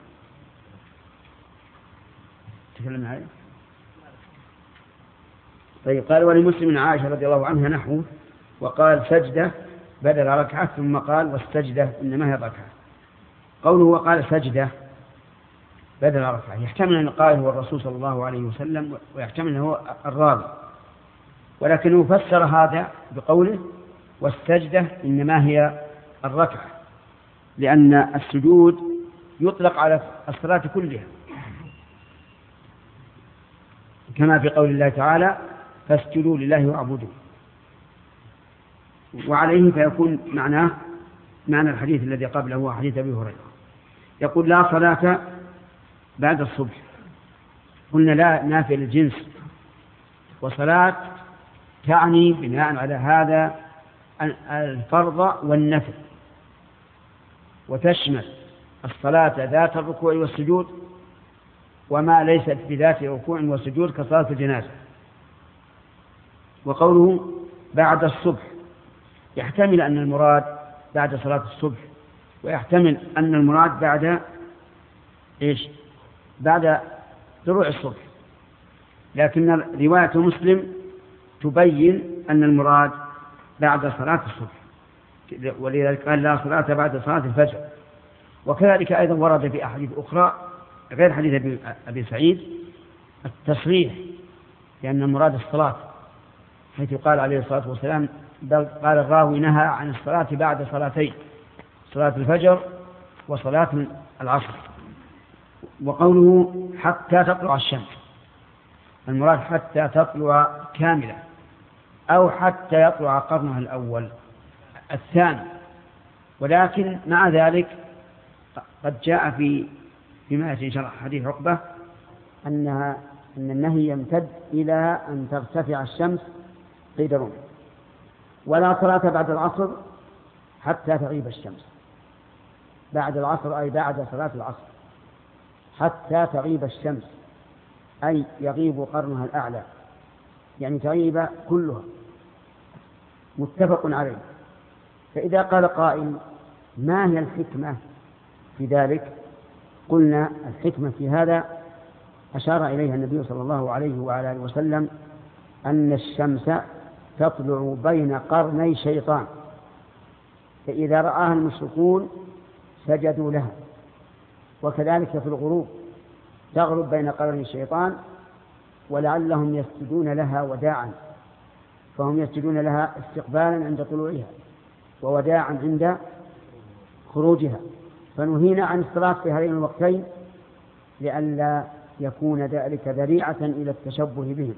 تكلمنا عليه طيب، قال ولمسلم عائشة رضي الله عنها نحوه، وقال سجدة بدل ركعة، ثم قال والسجدة إنما هي ركعة. قوله وقال سجدة بدل ركعة يحتمل أن القائل هو الرسول صلى الله عليه وسلم، ويحتمل أنه هو الراوي، ولكنه فسر هذا بقوله والسجدة إنما هي الركعة، لأن السجود يطلق على الصلاة كلها، كما في قول الله تعالى فاسجدوا لله واعبدوا، وعليه فيكون معناه معنى الحديث الذي قبله هو حديث أبي هريرة. يقول لا صلاة بعد الصبح، قلنا لا نافية للجنس، وصلاة تعني بناء على هذا الفرض والنفل، وتشمل الصلاة ذات الركوع والسجود وما ليست بذات ركوع وسجود كصلاة الجنازة. وقوله بعد الصبح يحتمل أن المراد بعد صلاة الصبح، ويحتمل أن المراد بعد إيش؟ بعد طلوع الصبح، لكن رواية مسلم تبين أن المراد بعد صلاة الصبح، ولذلك قال لا صلاة بعد صلاة الفجر. وكذلك أيضا ورد في أحاديث أخرى غير حديث أبي سعيد التصريح لأن المراد الصلاة، حيث قال عليه الصلاة والسلام بل قال الراوي نهى عن الصلاة بعد صلاتين، صلاة الفجر وصلاة العصر. وقوله حتى تطلع الشمس، المراد حتى تطلع كاملة أو حتى يطلع قرنها الأول الثاني، ولكن مع ذلك قد جاء في فيما يأتي شرح حديث عقبة أنها أن النهي يمتد إلى أن ترتفع الشمس قيد رمح. ولا صلاة بعد العصر حتى تغيب الشمس. بعد العصر أي بعد صلاة العصر حتى تغيب الشمس، أي يغيب قرنها الأعلى، يعني تغيب كلها. متفق عليه. فإذا قال قائل ما هي الحكمة في ذلك؟ قلنا الحكمة في هذا أشار إليها النبي صلى الله عليه وعلى آله وسلم أن الشمس تطلع بين قرني شيطان، فإذا رآها المشركون سجدوا لها، وكذلك في الغروب تغرب بين قرني الشيطان ولعلهم يسجدون لها وداعا، فهم يسجدون لها استقبالا عند طلوعها ووداعا عند خروجها. فنهينا عن الصلاة في هذين الوقتين لئلا يكون ذلك ذريعة إلى التشبه بهم.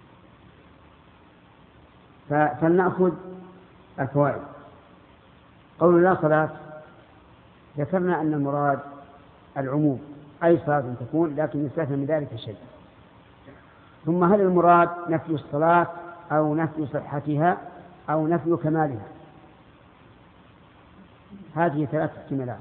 فلنأخذ الفوائد. قول لا صلاة، ذكرنا أن المراد العموم، أي صلاة تكون، لكن يستثنى من ذلك شيء. ثم هل المراد نفي الصلاة أو نفي صحتها أو نفي كمالها؟ هذه ثلاث احتمالات.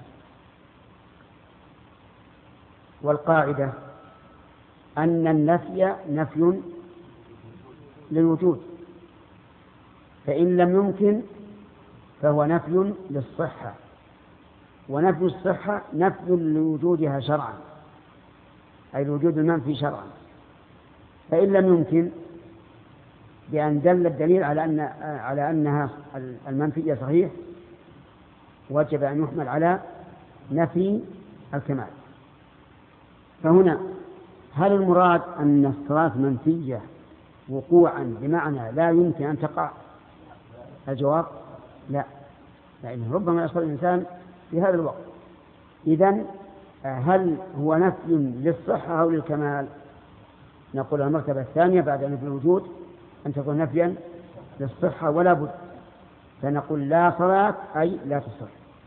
والقاعدة أن النفي نفي للوجود، فإن لم يمكن فهو نفي للصحة، ونفي الصحة نفي لوجودها شرعا، أي الوجود المنفي شرعا. فإن لم يمكن بأن دل الدليل على أن على أنها المنفية صحيح وجب أن يحمل على نفي الكمال. فهنا هل المراد أن الصلاة منفية وقوعا بمعنى لا يمكن أن تقع؟ الجواب لا، لأنه ربما يصل الإنسان في هذا الوقت. إذن هل هو نفي للصحة أو للكمال؟ نقول المرتبة الثانية بعد نفي الوجود أن تكون نفيا للصحة ولا بد، فنقول لا صلاة أي لا تصح،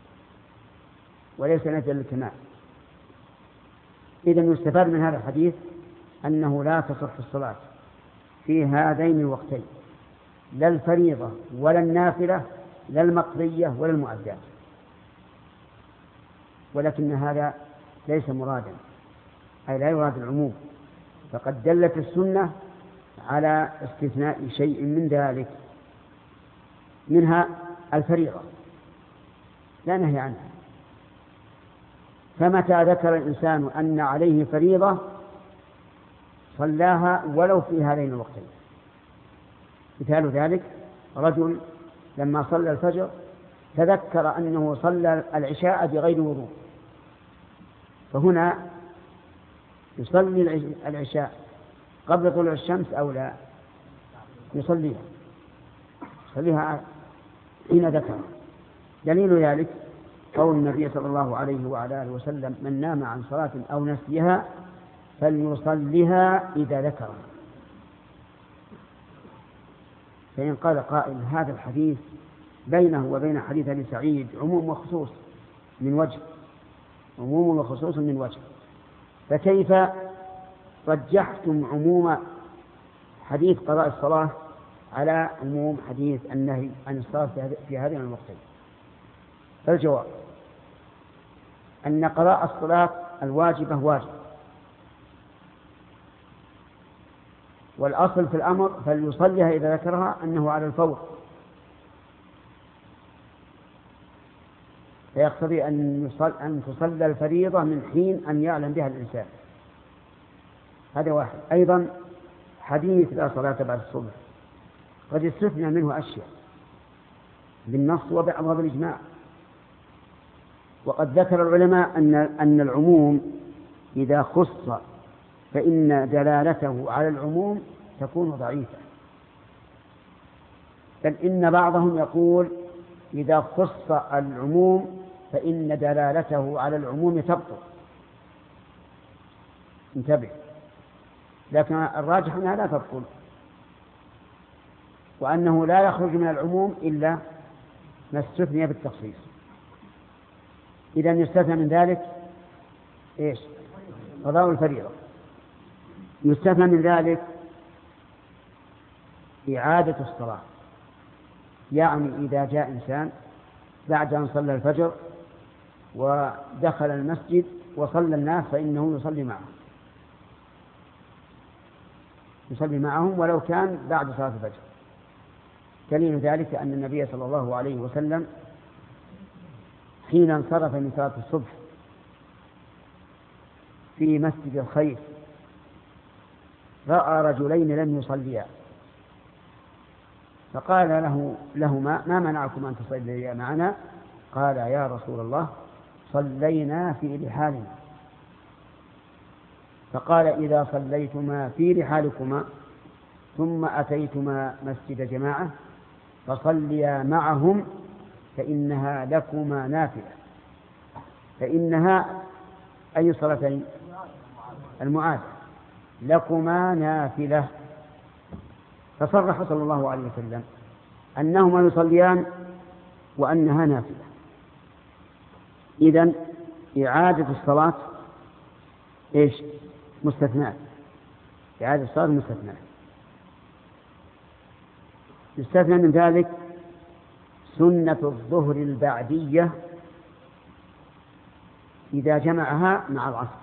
وليس نفيا للكمال. إذن يستفاد من هذا الحديث أنه لا تصح الصلاة في هذين الوقتين، لا الفريضة ولا النافلة، لا المقضية ولا المؤدات. ولكن هذا ليس مرادا، أي لا يراد العموم، فقد دلت السنة على استثناء شيء من ذلك، منها الفريضة لا نهي عنها. فمتى ذكر الإنسان أن عليه فريضة صلاها ولو في هذين الوقتين. مثال ذلك رجل لما صلى الفجر تذكر أنه صلى العشاء بغير وضوء، فهنا يصلي العشاء قبل طلوع الشمس أو لا؟ يصليها يصليها حين ذكر. دليل ذلك قول النبي صلى الله عليه وعلى آله وسلم من نام عن صلاة أو نسيها فليصليها إذا ذكرها. فإن قال قائل هذا الحديث بينه وبين حديث أبي سعيد عموم وخصوص من وجه، عموم وخصوص من وجه، فكيف رجحتم عموم حديث قضاء الصلاة على عموم حديث النهي عن الصلاة في هذين الوقتين؟ فالجواب أن قضاء الصلاة الواجبة واجب، والأصل في الأمر فليصليها إذا ذكرها أنه على الفور، فيقتضي أن أن تصلى الفريضة من حين أن يعلم بها الإنسان. هذا واحد. أيضا حديث لا صلاة بعد الصبح قد استثنى منه أشياء بالنص وبعضها بالإجماع، وقد ذكر العلماء أن أن العموم إذا خص فإن دلالته على العموم تكون ضعيفة، بل إن بعضهم يقول إذا خص العموم فإن دلالته على العموم تبطل. انتبه، لكن الراجح أنها لا تبطل، وأنه لا يخرج من العموم إلا ما استثني بالتخصيص. إذا يستثنى من ذلك إيش؟ قضاء الفريضة. يستثنى من ذلك إعادة الصلاة، يعني إذا جاء إنسان بعد أن صلى الفجر ودخل المسجد وصلى الناس فإنه يصلي معهم يصلي معهم ولو كان بعد صلاة الفجر. دليل ذلك أن النبي صلى الله عليه وسلم حين انصرف من صلاة الصبح في مسجد الخير رأى رجلين لم يصليا فقال له لهما ما منعكم أن تصليا معنا؟ قال يا رسول الله صلينا في رحالنا. فقال إذا صليتما في رحالكما ثم أتيتما مسجد جماعة فصليا معهم فإنها لكما نافلة. فإنها أي صلاتين؟ المعاد لكما نافلة. فصرح صلى الله عليه وسلم أنهما يصليان وأنها نافلة. إذن إعادة الصلاة إيش؟ مستثناء. إعادة الصلاة مستثناء. يستثنى من ذلك سنة الظهر البعدية إذا جمعها مع العصر،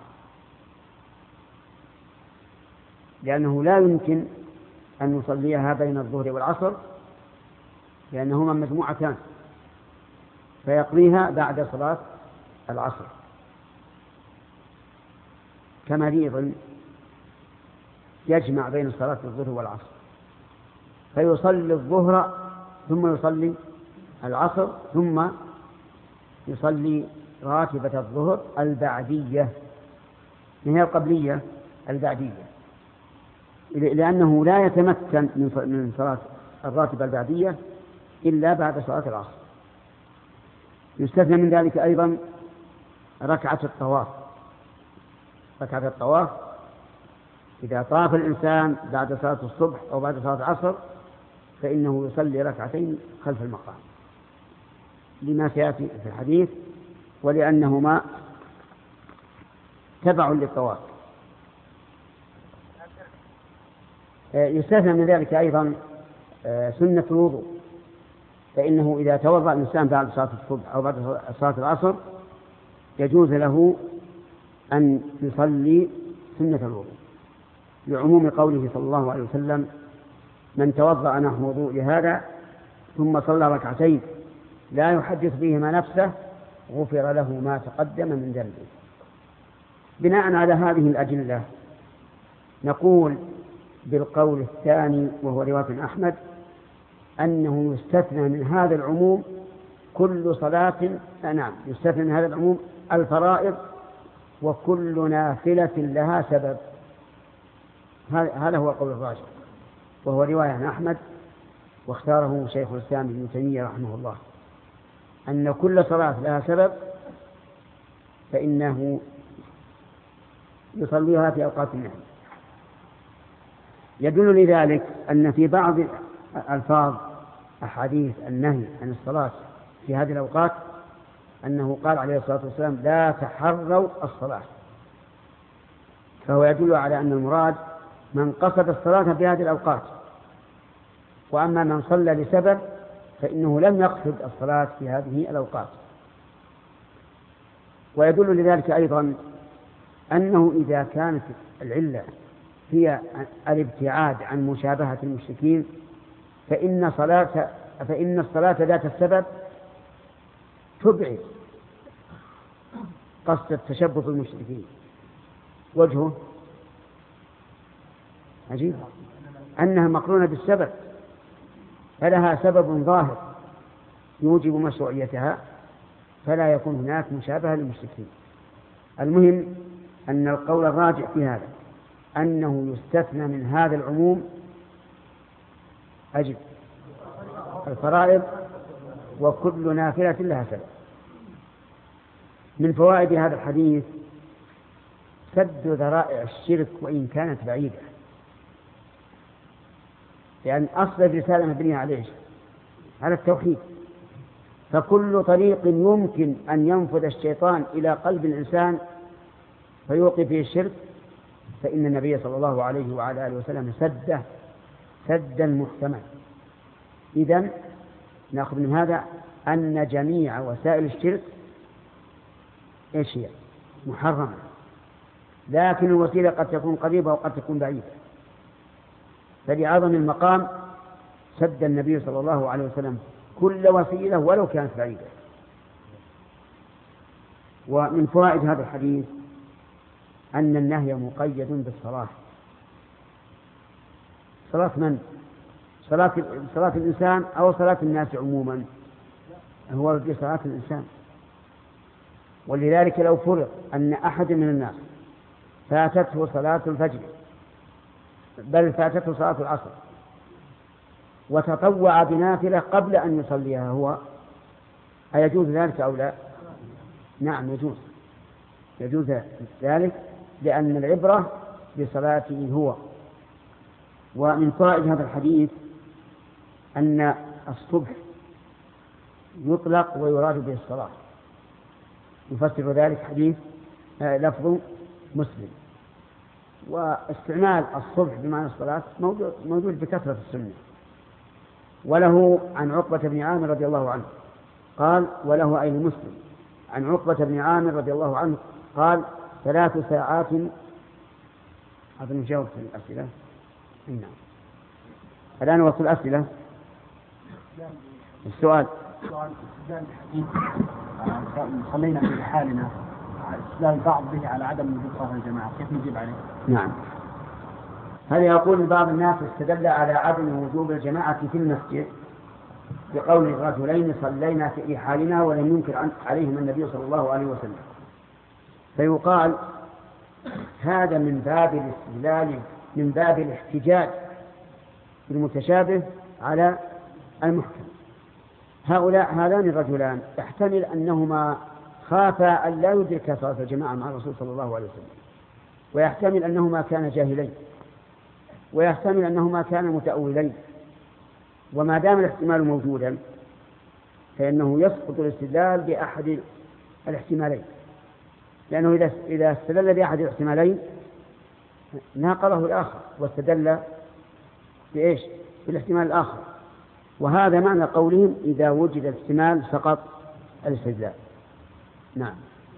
لأنه لا يمكن أن نصليها بين الظهر والعصر لأنهما مجموعتان، فيقضيها بعد صلاة العصر كمريض يجمع بين صلاة الظهر والعصر فيصلي الظهر ثم يصلي العصر ثم يصلي راتبة الظهر البعدية، من هي القبلية البعدية، لأنه لا يتمكن من صلاة الراتبة البعدية إلا بعد صلاة العصر. يستثنى من ذلك أيضا ركعة الطواف. ركعة الطواف إذا طاف الإنسان بعد صلاة الصبح أو بعد صلاة العصر فإنه يصلي ركعتين خلف المقام لما سيأتي في الحديث ولأنهما تبع للطواف. يستثنى من ذلك أيضا سنة الوضوء، فإنه إذا توضأ الإنسان بعد صلاة الصبح أو بعد صلاة العصر يجوز له أن يصلي سنة الوضوء لعموم قوله صلى الله عليه وسلم من توضأ نحو وضوء هذا ثم صلى ركعتين لا يحدث بهما نفسه غفر له ما تقدم من ذنبه. بناء على هذه الأدلة نقول بالقول الثاني وهو رواية أحمد أنه يستثنى من هذا العموم كل صلاة نعم يستثنى من هذا العموم الفرائض وكل نافلة لها سبب. هذا هو القول الراجح وهو رواية عن أحمد واختاره شيخ الإسلام ابن تيمية رحمه الله أن كل صلاة لها سبب فإنه يصليها في أوقات النهي. يدل لذلك أن في بعض ألفاظ أحاديث النهي عن الصلاة في هذه الأوقات أنه قال عليه الصلاة والسلام لا تحروا الصلاة، فهو يدل على أن المراد من قصد الصلاة في هذه الأوقات، وأما من صلى لسبب فإنه لم يقصد الصلاة في هذه الأوقات. ويدل لذلك أيضا أنه إذا كانت العلة هي الابتعاد عن مشابهة المشركين فإن صلاة فإن الصلاة ذات السبب تبعد قصد التشبه بالمشركين. وجهه عجيب أنها مقرونة بالسبب فلها سبب ظاهر يوجب مشروعيتها فلا يكون هناك مشابهة للمشركين. المهم أن القول الراجع في هذا أنه يستثنى من هذا العموم أجل الفرائض وكل نافلة لها سبب. من فوائد هذا الحديث سد ذرائع الشرك وإن كانت بعيدة، لأن أصل الرسالة مبنية عليه على التوحيد، فكل طريق يمكن أن ينفذ الشيطان إلى قلب الإنسان فيوقف فيه الشرك فإن النبي صلى الله عليه وعلى آله وسلم سده سدا محتمل. إذن نأخذ من هذا أن جميع وسائل الشرك إيش هي؟ محرمة، لكن الوسيلة قد تكون قريبة وقد تكون بعيدة. فلعظم المقام سد النبي صلى الله عليه وسلم كل وسيلة ولو كانت بعيدة. ومن فوائد هذا الحديث أن النهي مقيد بالصلاة. صلاة من؟ صلاة, صلاة الإنسان أو صلاة الناس عموما؟ هو في صلاة الإنسان. ولذلك لو فرض أن أحد من الناس فاتته صلاة الفجر بل فاتته صلاة العصر وتطوع بنافلة قبل أن يصليها هو، أيجوز ذلك أو لا؟ نعم يجوز، يجوز ذلك، لأن العبرة بصلاته هو. ومن فوائد هذا الحديث أن الصبح يطلق ويراد به الصلاة، يفسر ذلك حديث لفظ مسلم. واستعمال الصبح بمعنى الصلاة موجود بكثرة في السنة. وله عن عقبة بن عامر رضي الله عنه قال، وله أي مسلم عن عقبة بن عامر رضي الله عنه قال: ثلاث ساعات. أظن جاوبت الأسئلة. نعم. الآن وصل الأسئلة. السؤال صلينا في حالنا استدلال البعض به على عدم وجود صلاة الجماعة، كيف نجيب عليه؟ نعم. هل يقول بعض الناس استدل على عدم وجوب الجماعة في المسجد بقول الرجلين صلينا في حالنا ولم ينكر عليهم النبي صلى الله عليه وسلم؟ فيقال هذا من باب الاستدلال، من باب الاحتجاج بالمتشابه على المحكم. هؤلاء هذان الرجلان يحتمل أنهما خافا أن لا يدرك صلاة الجماعة مع الرسول صلى الله عليه وسلم، ويحتمل أنهما كانا جاهلين، ويحتمل أنهما كانا متأولين. وما دام الاحتمال موجودا فإنه يسقط الاستدلال بأحد الاحتمالين، لأنه إذا إذا استدل بأحد الاحتمالين ناقضه الآخر واستدل بإيش؟ بالاحتمال الآخر. وهذا معنى قولهم إذا وجد الاحتمال سقط الاستدلال. نعم.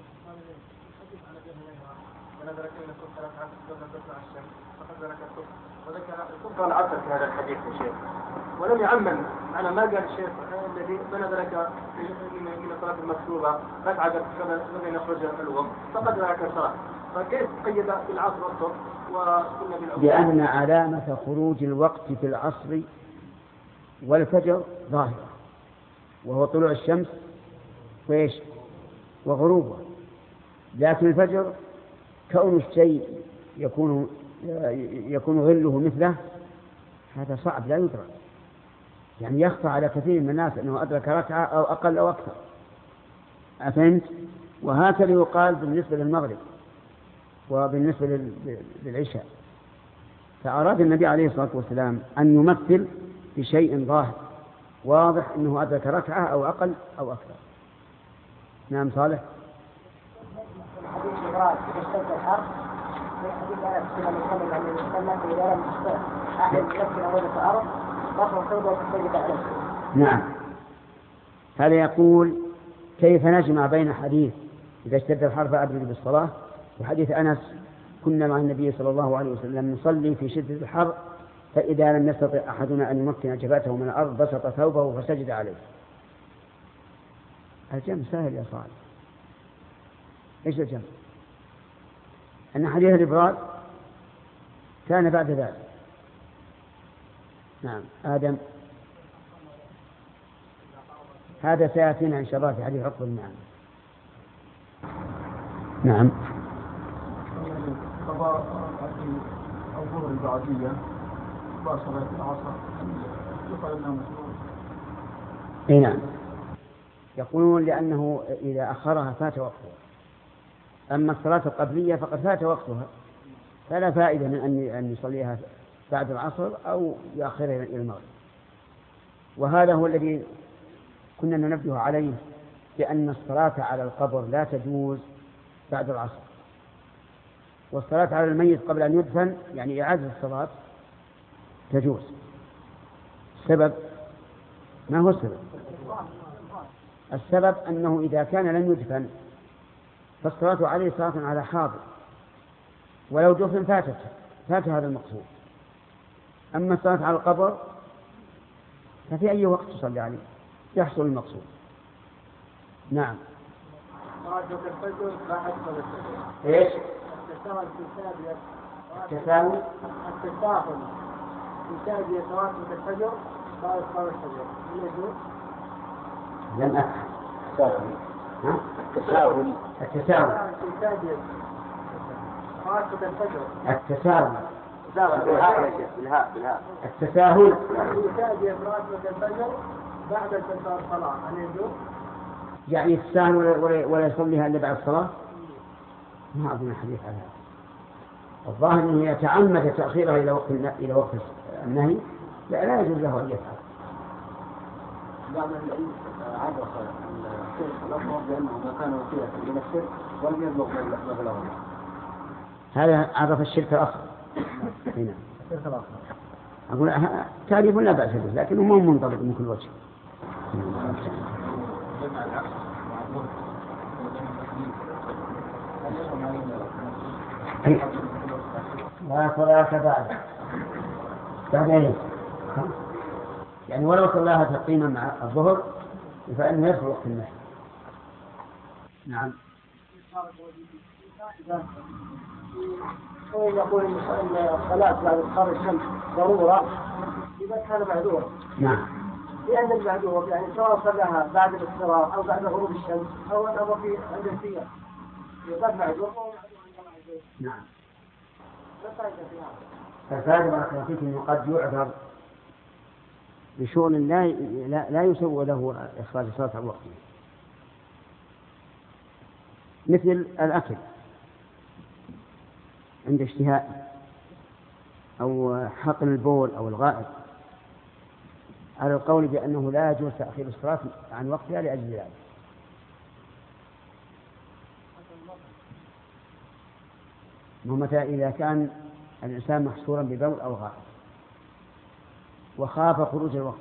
وذكر العصر في هذا الحديث يا شيخ، ولم يعمم. أنا ما قال الشيخ الذي بنى ذلك من الصلاة المكتوبة ركعة قبل أن يخرج الوقت فقد ذلك صلاة، فكيف قيد بالعصر والصبح وقلنا بالعصر؟ لأن علامة خروج الوقت في العصر والفجر ظاهرة، وهو طلوع الشمس وإيش؟ وغروبها. لكن الفجر كون الشيء يكون يكون ظله مثله هذا صعب لا يدرك، يعني يخفى على كثير من الناس أنه أدرك ركعة أو أقل أو أكثر. أفهمت؟ وهكذا يقال بالنسبة للمغرب وبالنسبة للعشاء. فأراد النبي عليه الصلاة والسلام أن يمثل بشيء ظاهر واضح أنه أدرك ركعة أو أقل أو أكثر. نعم صالح. حديث إبراهيم في اشتد الحرب في حديث أنس صلى الله عليه وسلم إذا لم يستطع أحد يكفي أول الأرض رفع ثوبه وتسجد عليه. نعم. هذا يقول كيف نجمع بين حديث إذا اشتد الحرب فأبرد بالصلاة وحديث أنس كنا مع النبي صلى الله عليه وسلم نصلي في شدة الحر فإذا لم يستطع أحدنا أن يمكن جبهته من الأرض بسط ثوبه فسجد عليه. الجمع سهل يا صالح. إيش الجمع؟ أن حديث الإبراد كان بعد ذلك. نعم. آدم. هذا سيأتينا إن شاء الله في حديث عقبة بن عامر. نعم. قضاء الظهر البعدية بعد صلاة العصر يقال أنه مسنون. أي نعم. يقولون لأنه إذا أخرها فات وقتها، أما الصلاة القبلية فقد فات وقتها فلا فائدة من أن يصليها بعد العصر أو يأخرها إلى المغرب. وهذا هو الذي كنا ننبه عليه، بأن الصلاة على القبر لا تجوز بعد العصر، والصلاة على الميت قبل أن يدفن يعني إعادة الصلاة تجوز. السبب ما هو السبب؟ السبب أنه إذا كان لم يدفن فالصلاة عليه صلاة على حاضر، ولو دفن فاتت فات هذا المقصود. أما الصلاة على القبر ففي أي وقت تصلي عليه يحصل المقصود. نعم. ايش؟ التساهل في سابية التساهل التساهل في سابية صلاة الفجر بعد صلاة الفجر يجوز؟ لم أفهم. التساهل التساهل في سابية صلاة الفجر التساهل بالهاء بالهاء بالهاء التساهل في سابية صلاة الفجر بعد الصلاة هل يجوز؟ يعني يتساهل ولا, ولا يصليها إلا بعد الصلاة؟ ما أظن الحديث على هذا. الظاهر أنه يتعمد تأخيرها إلى وقت إلى وقت النهي، لا لا يجوز له أن يفعل. بعض العلم عرف الشرك الأكبر بأنه ما كان وسيلة إلى الشرك ولم يبلغ مبلغه. هذا عرف الشرك الأصغر. هنا. أقول تعريف لا بأس به، لكنه مو منطبق من كل وجه. لا صلاة بعد بعد ايه؟ يعني ولو صلاها تقييما مع الظهر فإنه يدخل وقت النهي. نعم. يقول إن الصلاة بعد إظهار الشمس ضرورة إذا كان معذورا. نعم. لأن المعذور يعني سواء صلاها بعد الاضطرار أو بعد غروب الشمس أو أو في عند الفيا يقال معذور. نعم. فالفائدة بارك الله فيك أنه قد يعذر بشؤون لا لا, لا يسوى له إخراج الصلاة على وقته، مثل الأكل عند اشتهاء أو حقن البول أو الغائط، على القول بأنه لا يجوز تأخير الصلاة عن وقتها لأجل ذلك. ومتى إذا كان الإنسان محصورا ببول أو غائط وخاف خروج الوقت،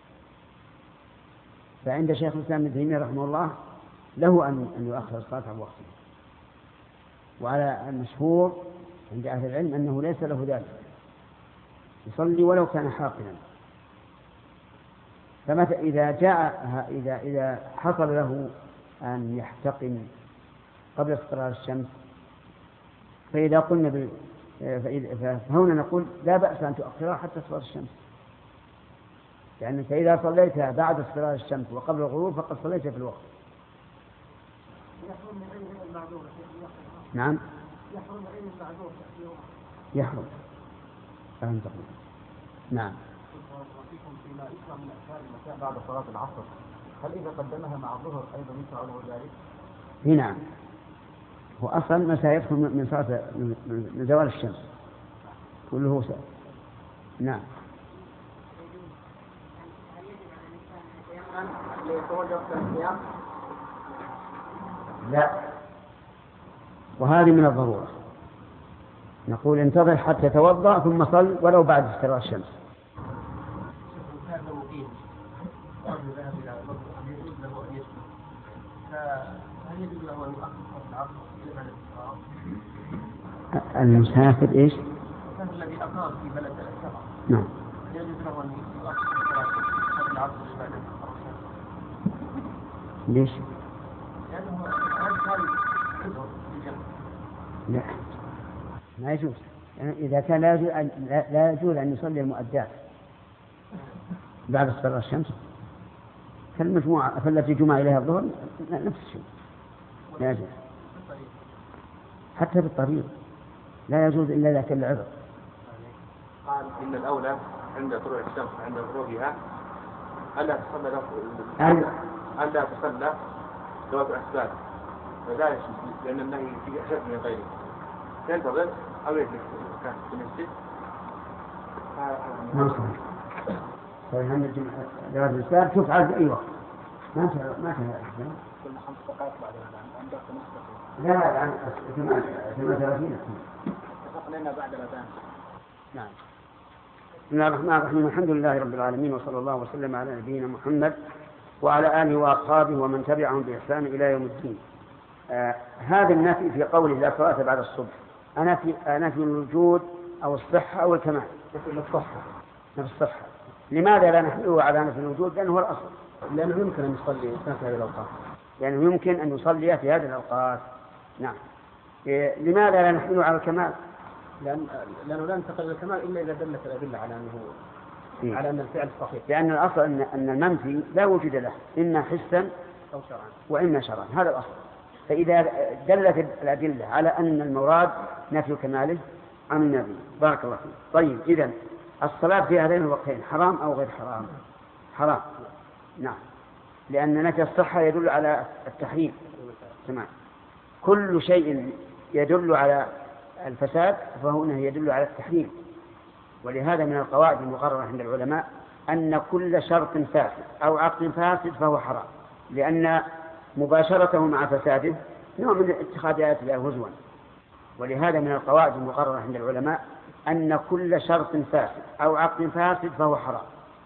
فعند شيخ الإسلام ابن تيمية رحمه الله له أن أن يؤخر الصلاة عن وقته، وعلى المشهور عند أهل العلم أنه ليس له ذلك، يصلي ولو كان حاقنا. فمتى إذا جاء إذا إذا حصل له أن يحتقن قبل اصفرار الشمس، فإذا قلنا ب... فهنا نقول لا بأس أن تؤخرها حتى اصفرار الشمس، لأنك يعني إذا صليتها بعد اصفرار الشمس وقبل الغروب فقد صليتها في الوقت. نعم. يحرم. فهم تقول. نعم. بعد صلاة العصر هل إذا قدمها مع الظهر أيضا يشرع له ذلك؟ نعم. هو أصلا مساء يدخل من صلاة من زوال الشمس كله ساء. نعم. لا، وهذه من الضرورة. نقول انتظر حتى توضأ ثم صل ولو بعد اصفرار الشمس. المسافر ايش؟ الذي أقام في بلد السفر. نعم. يجوز له أن يؤخر العصر بعد ليش؟ لأنه هذا يظهر في الجنة. لا، ما يجوز. يعني إذا كان لا يجوز أن لا يجوز أن يصلي المؤدات بعد اصفرار الشمس، فالمجموعة فالتي جمع إليها الظهر نفس الشيء لا يجوز. حتى بالطريق لا يجوز إلا إذا كان العذر. قال إن الأولى عند طلوع الشمس عند غروبها ألا تصلى له ألا تصلى ذوات أسباب، ولا يجوز لأن النهي فيه أشد من غيره. ينتظر أو يجلس كان في المسجد. ما صحيح. صحيح أن ذوات الأسباب تفعل في أي وقت. ما تفعل ما تفعل. كل خمس دقائق بعد الأذان عندك نصف. لا لا عن ثمان ثلاثين. اتفقنا بعد الأذان. نعم. بسم الله الرحمن الرحيم. الحمد لله رب العالمين، وصلى الله وسلم على نبينا محمد وعلى آله وأصحابه ومن تبعهم بإحسان إلى يوم الدين. آه هذا النفي في قوله لا صلاة بعد الصبح أنفي أنفي الوجود أو الصحة أو الكمال. نفي الصحة. نفي الصحة. لماذا لا نحمله على نفي الوجود؟ لأنه هو الأصل. لأنه يمكن أن يصلي في هذه الأوقات. يعني يمكن أن يصلي في هذه الأوقات. نعم. إيه لماذا لا نحمله على الكمال؟ لأن لأنه لا ينتقل إلى الكمال إلا إذا دلت الأدلة على أنه إيه؟ على أن الفعل صحيح. لأن الأصل أن أن المنفي لا وجود له إما حسا أو شرعا وإما شرعا، هذا الأصل. فإذا دلت الأدلة على أن المراد نفي كماله عن النبي. بارك الله فيك. طيب إذن الصلاة في هذين الوقتين حرام أو غير حرام؟ حرام. نعم. لأن نفي الصحة يدل على التحريم. تمام. كل شيء يدل على الفساد فهو يدل على التحريم. ولهذا من القواعد المقررة عند العلماء أن كل شرط فاسد أو عقد فاسد فهو حرام، لأن مباشرته مع فساده نوع من اتخاذ آيات الله هزوا. ولهذا من القواعد المقررة عند العلماء أن كل شرط فاسد أو عقد فاسد فهو حرام،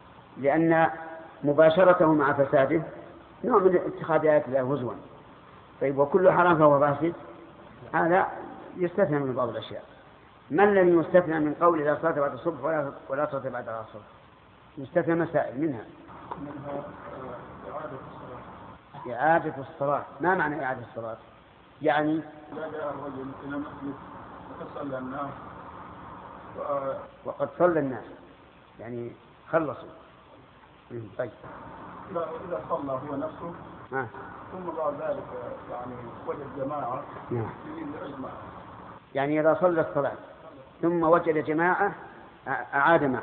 لأن مباشرته مع فساده نوع من اتخاذ آيات الله هزوا. طيب وكل حرام فهو فاسد؟ هذا يستثنى من بعض الأشياء. ما الذي يستثنى من قول لا صلاة بعد الصبح ولا ولا صلاة بعد العصر؟ يستثنى مسائل منها منها إعادة الصلاة. إعادة الصلاة. ما معنى إعادة الصلاة؟ يعني لا جاء الرجل إلى مسجد وتصلى الناس و... وقد صلى الناس يعني خلصوا. طيب إذا إذا صلى هو نفسه آه. ثم بعد ذلك يعني وجد جماعة نعم. يريد الإجماع. يعني إذا صلى الصلاة ثم وجد جماعة أعاد معه.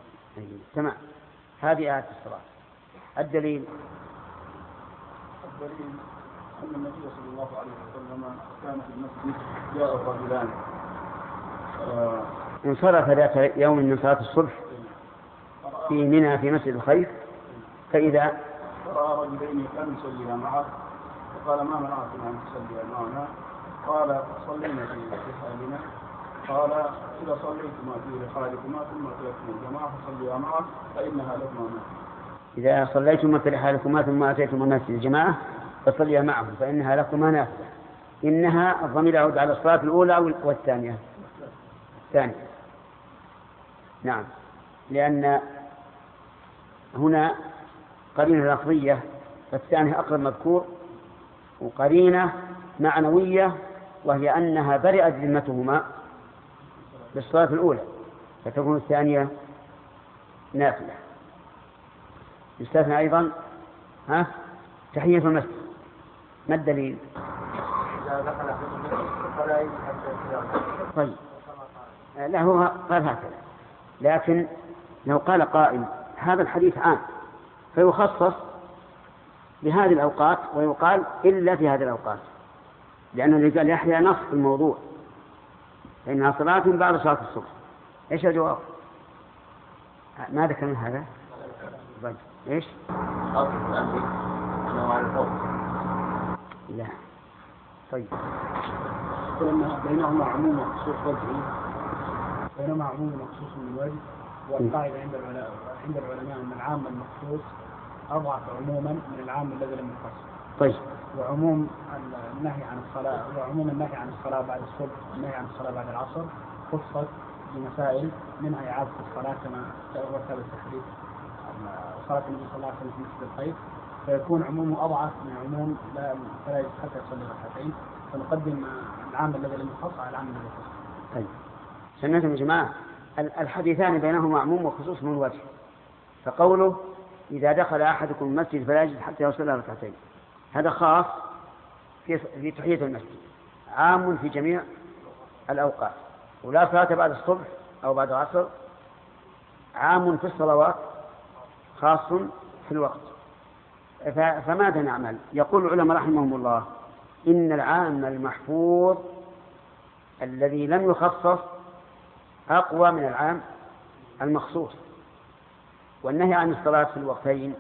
تمام. هذه آية الصلاة. الدليل الدليل أن النبي صلى الله عليه وسلم كان في المسجد جاء الرجلان آه. انصرف ذات يوم من صلاة الصبح في منى في مسجد الخير، فإذا فرأى رجلين لم يصليا معه فقال ما منعكم أن تصليا معنا؟ قال صلينا في رحالنا. قال إذا صليتما في رحالكما ثم أتيتم الجماعة فصليا معه فإنها لكما نافلة. إذا صليتما في رحالكما ثم أتيتم الناس في الجماعة فصليا معهم فإنها لكما نافلة. إنها الضمير يعود على الصلاة الأولى والثانية. الثانية. نعم. لأن هنا قرينة لفظية فالثانية أقرب مذكور، وقرينة معنوية وهي أنها برئت ذمتهما بالصلاة الأولى فتكون الثانية نافلة. يستثنى أيضا ها تحية المسجد. ما الدليل؟ طيب لا هو قال هكذا، لكن لو قال قائل هذا الحديث عام فيخصص بهذه الأوقات ويقال إلا في هذه الأوقات، لأن اللي قال يحيى نص في الموضوع فإنها صلاة بعد صلاة الصبح. إيش الجواب؟ ما ذكر من هذا؟ طيب إيش؟ لا. طيب بينهما عموم وخصوص وجهي بينهما عموم وخصوص من الوجه. والقاعدة عند العلماء عند العلماء أن العام المخصوص أضعف عموما من العام الذي لم يخصص. طيب. وعموم النهي عن الصلاة وعموم النهي عن الصلاة بعد الصبح والنهي عن الصلاة بعد العصر خصت بمسائل منها إعادة الصلاة كما ثبت الحديث صلاة النبي صلى الله عليه وسلم في مسجد الخير، فيكون عمومه أضعف من عموم لا فلا يجوز حتى يصلي ركعتين، فنقدم العام الذي لم يخص على العام الذي خص. طيب سمعتم يا جماعة الحديثان بينهما عموم وخصوص من وجه. فقوله إذا دخل أحدكم المسجد فلا يجلس حتى يصلي ركعتين هذا خاص في في تحية المسجد، عام في جميع الأوقات. ولا صلاة بعد الصبح أو بعد العصر عام في الصلوات خاص في الوقت. فماذا نعمل؟ يقول العلماء رحمهم الله إن العام المحفوظ الذي لم يخصص أقوى من العام المخصوص. والنهي عن الصلاة في الوقتين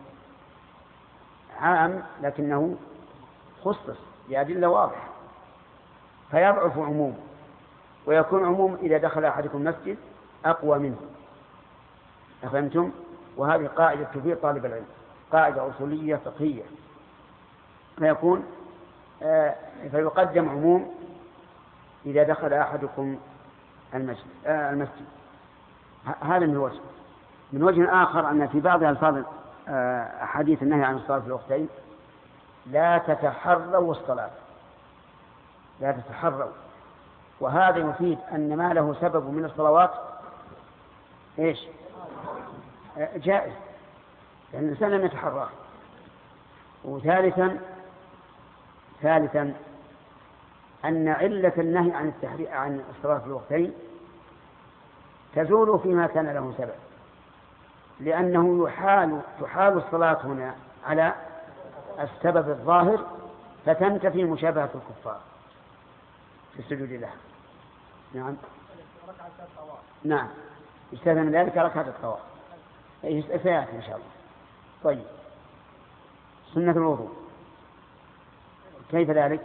عام لكنه خصص بأدلة واضحة فيضعف عموم، ويكون عموم إذا دخل أحدكم المسجد أقوى منه. أفهمتم؟ وهذه قاعدة تفيد طالب العلم، قاعدة أصولية فقهية. فيكون آه فيقدم عموم إذا دخل أحدكم المسجد, آه المسجد. هذا من وجه. من وجه آخر أن في بعض ألفاظ آه حديث النهي عن الصلاة في الوقتين لا تتحروا الصلاة، لا تتحروا، وهذا يفيد أن ما له سبب من الصلوات إيش؟ آه جائز، لأن الإنسان لم يتحرى. وثالثا ثالثا أن علة النهي عن التحريم عن الصلاة في الوقتين تزول فيما كان له سبب، لأنه يحال تحال الصلاة هنا على السبب الظاهر فتنتفي مشابهة الكفار في السجود له. نعم نعم يستثنى من ذلك ركعة الطواف، سيأتي إن شاء الله. طيب سنة الوضوء كيف ذلك؟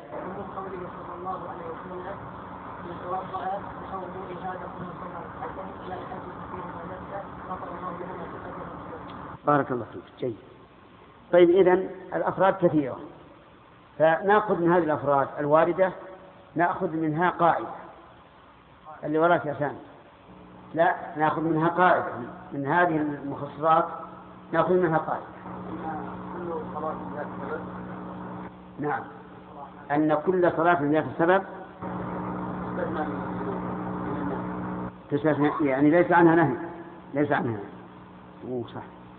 بارك الله فيك. جيد. طيب إذن الأفراد كثيرة، فنأخذ من هذه الأفراد الواردة نأخذ منها قاعدة. اللي وراك يا سامي، لا نأخذ منها قاعدة من هذه المخصصات، نأخذ منها قاعدة. نعم، أن كل صلاة ذات السبب تستثنى، يعني ليس عنها نهي، ليس عنها نهي. صح.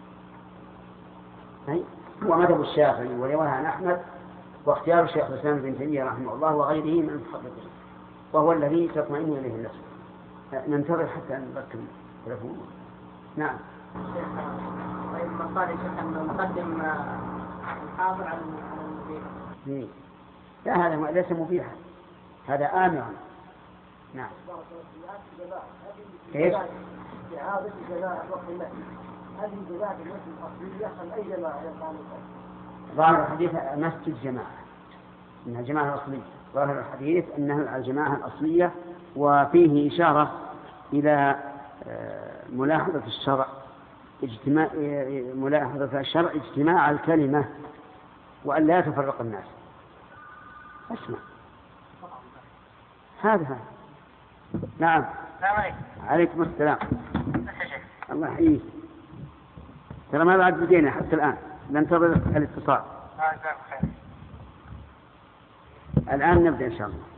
هو مذهب الشافعي ورواها عن أحمد واختيار الشيخ الإسلام بن تيمية رحمه الله وغيره من المحققين، وهو الذي تطمئن إليه النفس. ننتظر حتى نركب تلفون. نعم. طيب ما قال الشيخ أنه نقدم الحاضر على المبيح. لا هذا ليس مبيحا، هذا آمر. نعم. كيف؟ استعادة جماعة وقت النهي، هذه جماعة المسجد الأصلية أم أي جماعة؟ ظاهر الحديث مسجد جماعة، إنها جماعة أصلية. ظاهر الحديث أنها الجماعة الأصلية، وفيه إشارة إلى ملاحظة الشرع اجتماع ملاحظة الشرع اجتماع الكلمة وأن لا يتفرق الناس. اسمع هذا. نعم. عليكم السلام. الله يحييك. ترى ما بعد بدينا حتى الآن، ننتظر الاتصال. الآن نبدأ إن شاء الله.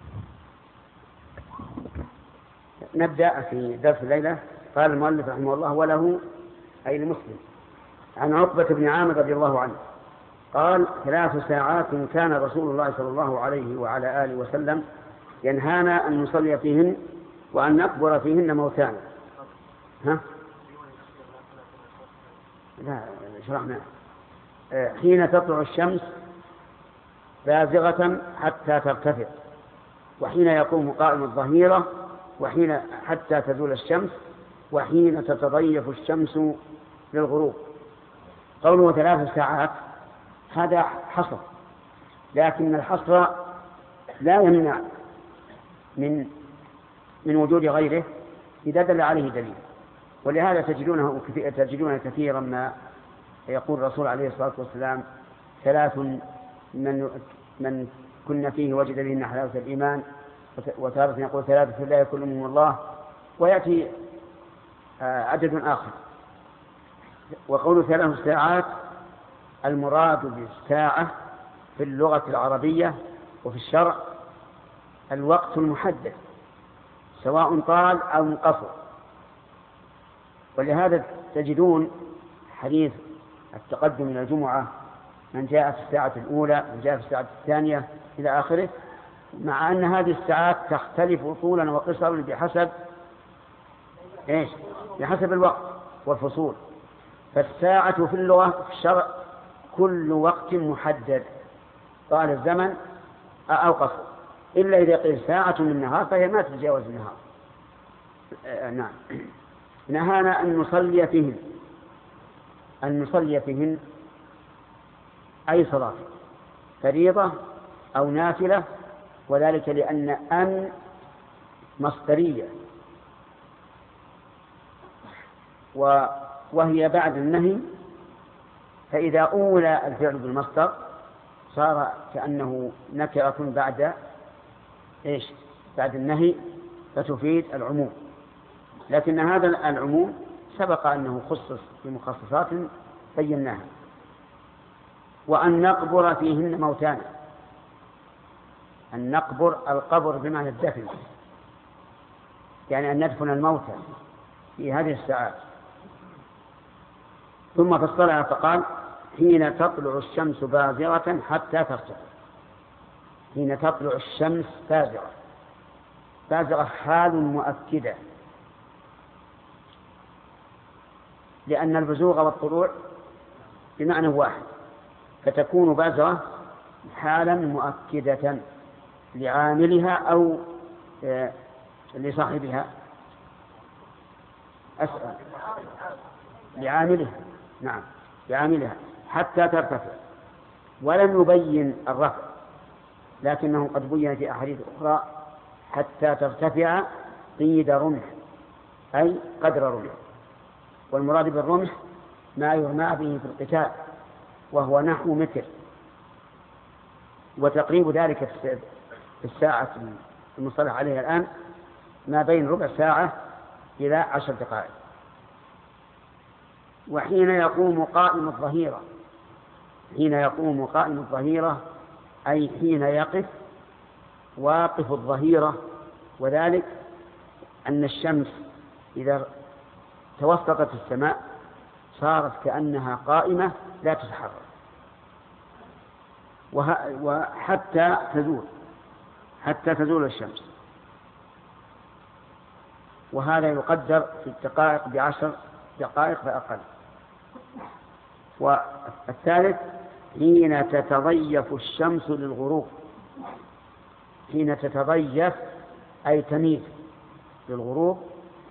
نبدأ في درس الليلة. قال المؤلف رحمه الله: وله أي المسلم عن عقبة بن عامر رضي الله عنه قال: ثلاث ساعات كان رسول الله صلى الله عليه وعلى آله وسلم ينهانا أن نصلي فيهن وأن نقبر فيهن موتانا. ها؟ لا شرحنا. حين تطلع الشمس بازغة حتى ترتفع، وحين يقوم قائم الظهيرة، وحين حتى تزول الشمس، وحين تتضيف الشمس للغروب. قوله ثلاث ساعات هذا حصر، لكن الحصر لا يمنع من من وجود غيره إذا دل عليه دليل. ولهذا تجدونه تجدون كثيرا ما يقول الرسول عليه الصلاة والسلام: ثلاث من من كنا فيه وجد بهن حلاوة الإيمان، وتارة يقول ثلاثة لا يكلمهم الله، ويأتي عدد آخر. وقول ثلاث ساعات المراد بالساعة في اللغة العربية وفي الشرع الوقت المحدد سواء طال أو انقصر. ولهذا تجدون حديث التقدم من الجمعة: من جاء في الساعة الأولى، من جاء في الساعة الثانية إلى آخره، مع أن هذه الساعات تختلف طولا وقصرا بحسب إيش؟ بحسب الوقت والفصول. فالساعة في اللغة في الشرع كل وقت محدد طال الزمن أو قصر، إلا إذا قيل ساعة من النهار فهي ما تتجاوز النهار. آه نعم. نهانا أن نصلي فيهن، أن نصلي فيهن أي صلاة فريضة أو نافلة، وذلك لأن أن مصدرية، وهي بعد النهي، فإذا أولى الفعل بالمصدر صار كأنه نكرة بعد إيش؟ بعد النهي، فتفيد العموم. لكن هذا العموم سبق أنه خصص بمخصصات بيناها. وأن نقبر فيهن موتانا، أن نقبر القبر بمعنى الدفن، يعني أن ندفن الموتى في هذه الساعات. ثم فصلها فقال حين تطلع الشمس بازغة حتى ترتفع. حين تطلع الشمس بازغة، بازغة حال مؤكدة، لأن البزوغ والطلوع بمعنى واحد، فتكون بازغة حالا مؤكدة لعاملها أو لصاحبها. أسأل لعاملها، نعم لعاملها حتى ترتفع. ولم يبين الرفع، لكنه قد بين في أحاديث أخرى حتى ترتفع قيد رمح، أي قدر رمح. والمراد بالرمح ما يرمى به في القتال، وهو نحو متر، وتقريب ذلك في الساعة المصطلح عليها الآن ما بين ربع ساعة إلى عشر دقائق. وحين يقوم قائم الظهيرة، حين يقوم قائم الظهيرة أي حين يقف واقف الظهيرة، وذلك أن الشمس إذا توسطت السماء صارت كأنها قائمة لا تتحرك، وحتى تزول حتى تزول الشمس. وهذا يقدر في الدقائق بعشر دقائق فأقل. والثالث حين تتضيف الشمس للغروب. حين تتضيف أي تميل للغروب.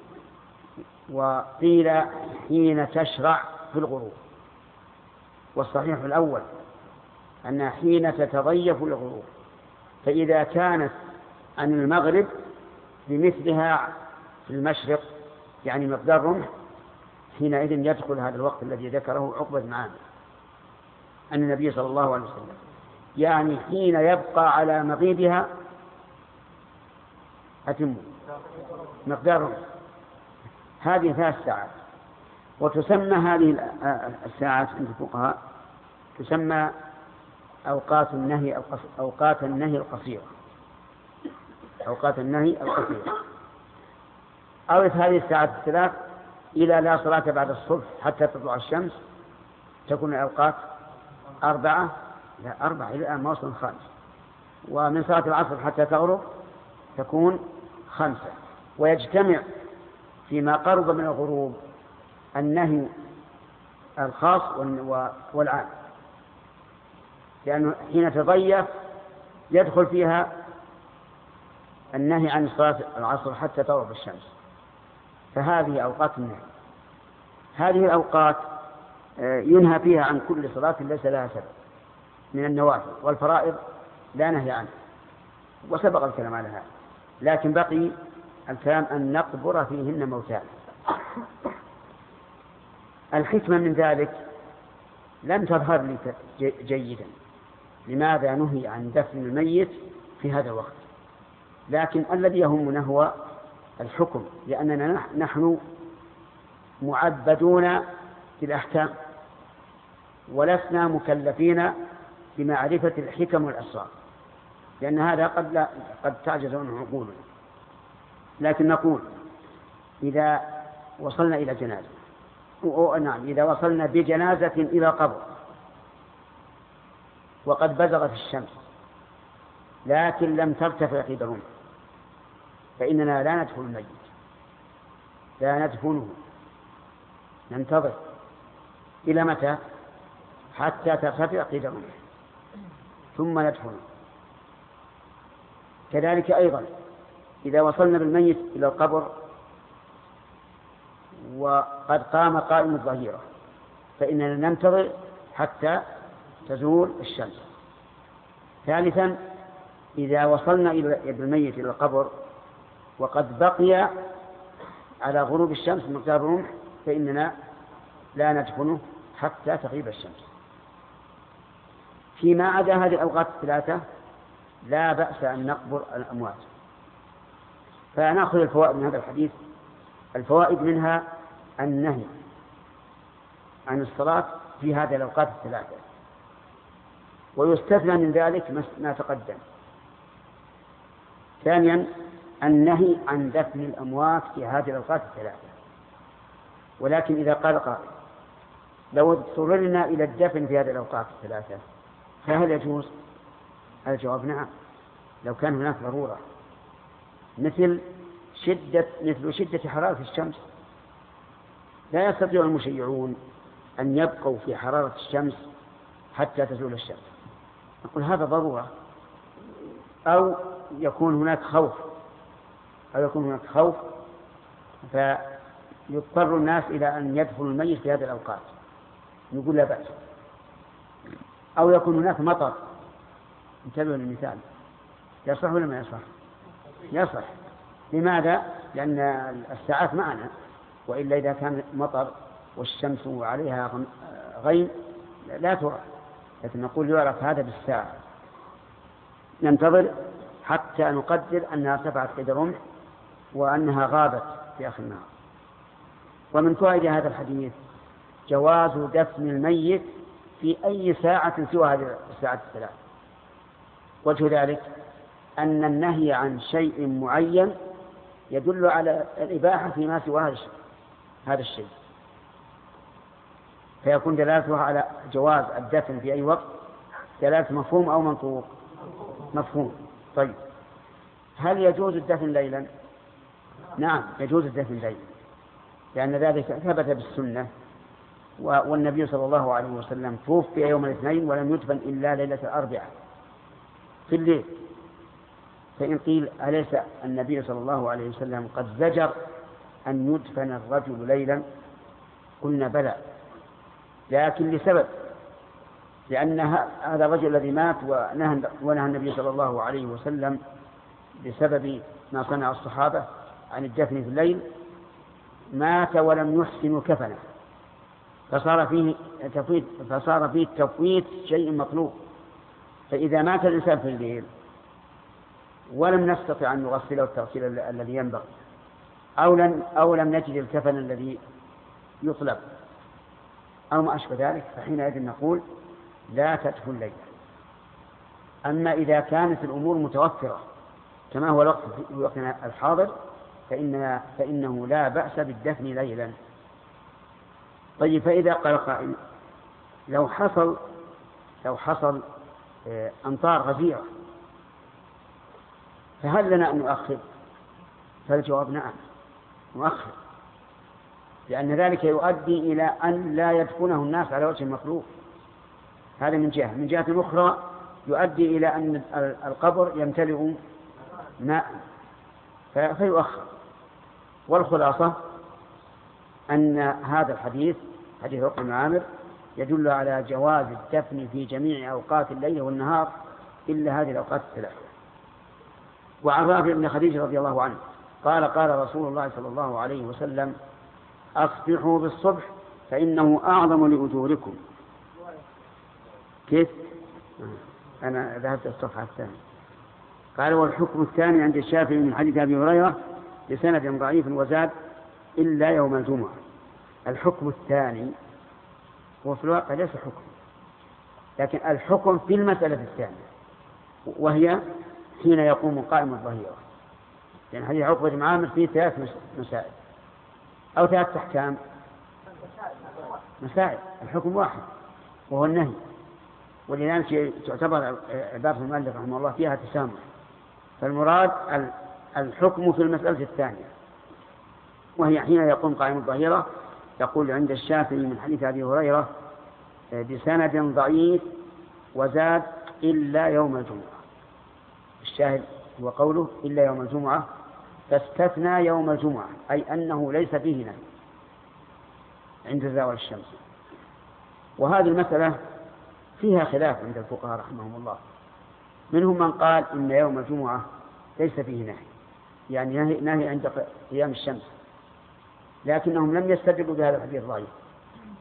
وقيل حين تشرع في الغروب، والصحيح الأول أن حين تتضيف للغروب. فإذا كانت عن المغرب بمثلها في المشرق، يعني مقدار رمح، حينئذ يدخل هذا الوقت الذي ذكره عقبة بن عامر أن النبي صلى الله عليه وسلم، يعني حين يبقى على مغيبها أتم مقدار رمح. هذه ثلاث ساعات. وتسمى هذه الساعات عند الفقهاء تسمى أوقات النهي أوقات النهي القصيرة أوقات النهي القصيرة. أورث هذه الساعات الثلاث إلى لا صلاة بعد الصبح حتى تطلع الشمس تكون الأوقات أربعة لا أربعة إلى الآن ما وصل خمس. ومن صلاة العصر حتى تغرب تكون خمسة. ويجتمع فيما قرب من الغروب النهي الخاص والعام، لأنه حين تضيف يدخل فيها النهي عن صلاة العصر حتى تغرب الشمس. فهذه أوقات النهي. هذه الأوقات ينهى فيها عن كل صلاة ليس لها سبب من النوافل، والفرائض لا نهي عنها وسبق الكلام على هذا. لكن بقي الكلام أن نقبر فيهن موتانا. الحكمة من ذلك لم تظهر لي جيدا لماذا نهي عن دفن الميت في هذا الوقت، لكن الذي يهمنا هو الحكم، لأننا نحن معبدون بالأحكام ولسنا مكلفين بمعرفة الحكم والأسرار، لأن هذا قد, لا قد تعجز عنه عقولنا. لكن نقول إذا وصلنا إلى جنازة أو نعم إذا وصلنا بجنازة إلى قبر وقد بزغت الشمس لكن لم ترتفع قدرهم، فإننا لا ندفن الميت، لا ندفنه، ننتظر إلى متى؟ حتى ترتفع قدرهم ثم ندفنه. كذلك أيضا إذا وصلنا بالميت إلى القبر وقد قام قائم الظهيرة فإننا ننتظر حتى تزول الشمس. ثالثا إذا وصلنا بالميت إلى القبر وقد بقي على غروب الشمس مقدار رمح فإننا لا ندفنه حتى تغيب الشمس. فيما عدا هذه الأوقات الثلاثة لا بأس أن نقبر الأموات. فنأخذ الفوائد من هذا الحديث. الفوائد منها النهي عن الصلاة في هذه الأوقات الثلاثة، ويستثنى من ذلك ما تقدم. ثانيا النهي عن دفن الأموات في هذه الأوقات الثلاثة. ولكن إذا قال قائل لو اضطررنا إلى الدفن في هذه الأوقات الثلاثة فهل يجوز؟ الجواب نعم، لو كان هناك ضرورة، مثل شدة مثل شدة حرارة الشمس. لا يستطيع المشيعون أن يبقوا في حرارة الشمس حتى تزول الشمس، نقول هذا ضرورة، أو يكون هناك خوف أو يكون هناك خوف فيضطر الناس إلى أن يدفنوا الميت في هذه الأوقات، نقول لا بأس. أو يكون هناك مطر، انتبهوا للمثال، يصح ولا ما يصح؟ يصح. لماذا؟ لأن الساعات معنا، وإلا إذا كان مطر والشمس عليها غيم لا ترى، لكن نقول يعرف هذا بالساعة. ننتظر حتى نقدر أنها ارتفعت قدر رمح وأنها غابت في آخر النهار. ومن فوائد هذا الحديث جواز دفن الميت في أي ساعة سوى هذه الساعات الثلاث. وجه ذلك أن النهي عن شيء معين يدل على الإباحة فيما سوى هذا الشيء، فيكون دلالته على جواز الدفن في أي وقت دلالة مفهوم أو منطوق؟ مفهوم. طيب هل يجوز الدفن ليلا؟ نعم يجوز الدفن ليلا، لأن ذلك ثبت بالسنة، والنبي صلى الله عليه وسلم توفي يوم الاثنين ولم يدفن إلا ليلة الأربعاء في الليل. فإن قيل أليس النبي صلى الله عليه وسلم قد زجر أن يدفن الرجل ليلا؟ قلنا بلى، لكن لسبب، لأن هذا الرجل الذي مات ونهى, ونهى النبي صلى الله عليه وسلم بسبب ما صنع الصحابة عن الدفن في الليل مات ولم يحسن كفنه، فصار فيه تفويت فصار فيه تفويت شيء مطلوب. فإذا مات الإنسان في الليل ولم نستطع أن نغسله التغسيل الذي ينبغي، أو لم أو لم نجد الكفن الذي يطلب أو ما أشبه ذلك، فحينئذ نقول لا تدفن ليلا. أما إذا كانت الأمور متوفرة كما هو الوقت في وقتنا الحاضر فإن فإنه لا بأس بالدفن ليلا. طيب فإذا قال قائل لو حصل لو حصل أمطار غزيرة فهل لنا أن نؤخر؟ فالجواب نعم نؤخر، لأن ذلك يؤدي إلى أن لا يدفنه الناس على وجه المطلوب. هذا من جهة. من جهة أخرى يؤدي إلى أن القبر يمتلئ ماء فيؤخر. والخلاصة أن هذا الحديث حديث عقبة بن عامر يدل على جواز الدفن في جميع أوقات الليل والنهار إلا هذه الأوقات الثلاثة. وعن رافع بن خديج رضي الله عنه قال قال رسول الله صلى الله عليه وسلم أصبحوا بالصبح فإنه أعظم لأجوركم. كيف؟ أنا ذهبت الصفحة الثانية. قال والحكم الثاني عند الشافعي من حديث أبي هريرة بسند ضعيف وزاد إلا يوم الجمعة. الحكم الثاني هو في الواقع ليس حكم، لكن الحكم في المسألة الثانية، وهي حين يقوم قائم الظهيرة. لأن يعني حديث عقبة بن عامر فيه ثلاث مسائل أو ثلاث أحكام مسائل، الحكم واحد وهو النهي، ولذلك تعتبر عبارة المؤلف رحمه الله فيها تسامح. فالمراد الحكم في المسألة الثانية، وهي حين يقوم قائم الظهيرة. يقول عند الشافعي من حديث أبي هريرة بسند ضعيف وزاد إلا يوم الجمعة. الشاهد هو قوله إلا يوم الجمعة، فاستثنى يوم الجمعة أي أنه ليس فيه نهي عند زوال الشمس. وهذه المسألة فيها خلاف عند الفقهاء رحمهم الله. منهم من قال إن يوم الجمعة ليس فيه نهي، يعني نهي, نهي عند قيام الشمس، لكنهم لم يستدلوا بهذا الحديث الضعيف،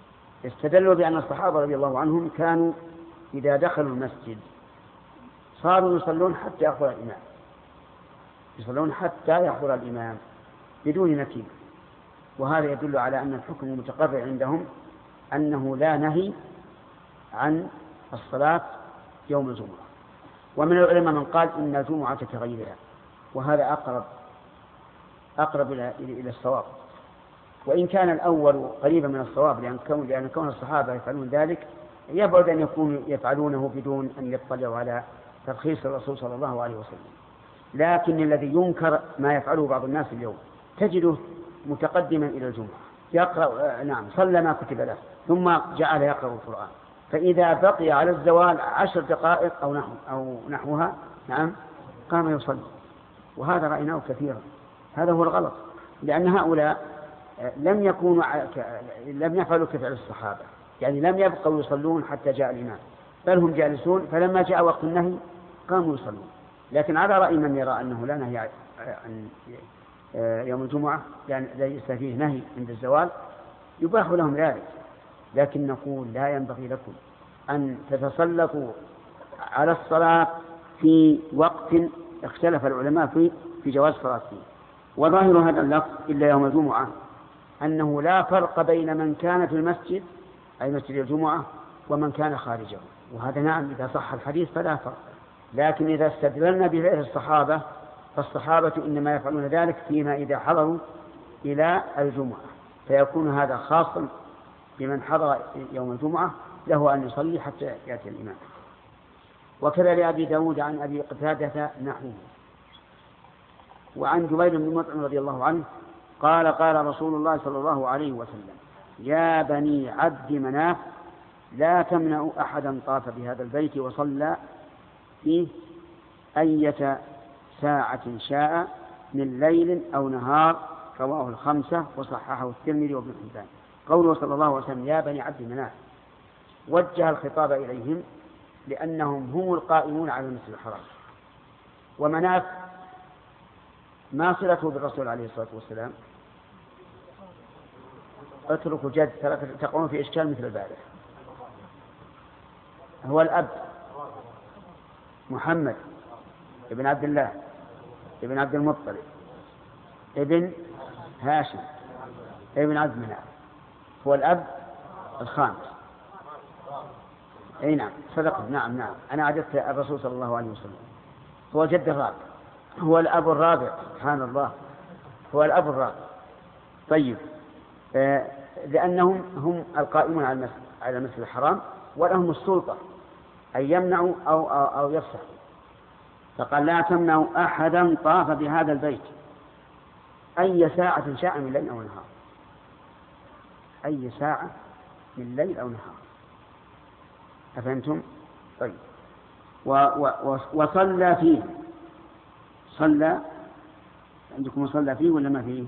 استدلوا بأن الصحابة رضي الله عنهم كانوا إذا دخلوا المسجد صاروا يصلون حتى يحضر الإمام، يصلون حتى يحضر الإمام بدون نكير. وهذا يدل على أن الحكم المتقرر عندهم أنه لا نهي عن الصلاة يوم الجمعة. ومن العلماء من قال إن الجمعة كغيرها، وهذا أقرب أقرب إلى الصواب، وإن كان الأول قريبا من الصواب، لأن كون, لأن كون الصحابة يفعلون ذلك يبعد أن يكونوا يفعلونه بدون أن يطلعوا على ترخيص الرسول صلى الله عليه وسلم. لكن الذي ينكر ما يفعله بعض الناس اليوم، تجده متقدما إلى الجمعة يقرأ، نعم صلى ما كتب له ثم جعل يقرأ القرآن، فإذا بقي على الزوال عشر دقائق أو نحو أو نحوها نعم قام يصلي. وهذا رأيناه كثيرا، هذا هو الغلط، لأن هؤلاء لم يكونوا لم يفعلوا كفعل الصحابة، يعني لم يبقوا يصلون حتى جاء الإمام، بل هم جالسون، فلما جاء وقت النهي قاموا يصلون. لكن على رأي من يرى أنه لا نهي عن يوم الجمعة، يعني ليس فيه نهي عند الزوال، يباح لهم ذلك. لكن نقول لا ينبغي لكم أن تتسلطوا على الصلاة في وقت اختلف العلماء في في جواز الصلاة فيه. وظاهر هذا اللفظ إلا يوم الجمعة أنه لا فرق بين من كان في المسجد أي مسجد الجمعة ومن كان خارجه، وهذا نعم إذا صح الحديث فلا فرق. لكن إذا استدللنا بفعل الصحابة فالصحابة إنما يفعلون ذلك فيما إذا حضروا إلى الجمعة، فيكون هذا خاصا بمن حضر يوم الجمعة، له أن يصلي حتى يأتي الإمام. وكذا لأبي داود عن أبي قتادة نحوه. وعن جبير بن مطعم رضي الله عنه قال قال رسول الله صلى الله عليه وسلم: يا بني عبد مناف لا تمنعوا أحدا طاف بهذا البيت وصلى فيه أية ساعة شاء من ليل أو نهار، رواه الخمسة وصححه الترمذي وابن حبان. قوله صلى الله عليه وسلم يا بني عبد مناف وجه الخطاب إليهم لأنهم هم القائمون على المسجد الحرام. ومناف ما صلته بالرسول عليه الصلاة والسلام؟ اتركوا جد تقعون في إشكال مثل البارح. هو الأب محمد ابن عبد الله ابن عبد المطلب ابن هاشم ابن عبد مناف، هو الأب الخامس. أي نعم صدق، نعم نعم أنا عددت الرسول صلى الله عليه وسلم. هو الجد الرابع، هو الأب الرابع، سبحان الله، هو الأب الرابع. طيب آه لأنهم هم القائمون على المسجد على المسجد الحرام ولهم السلطة أن يمنعوا أو, أو, أو يفسحوا. فقال لا تمنعوا أحدا طاف بهذا البيت أي ساعة شاء من ليل أو نهار، أي ساعة من ليل أو نهار. أفهمتم؟ طيب و و وصلى فيه، صلى عندكم صلى فيه ولا ما فيه؟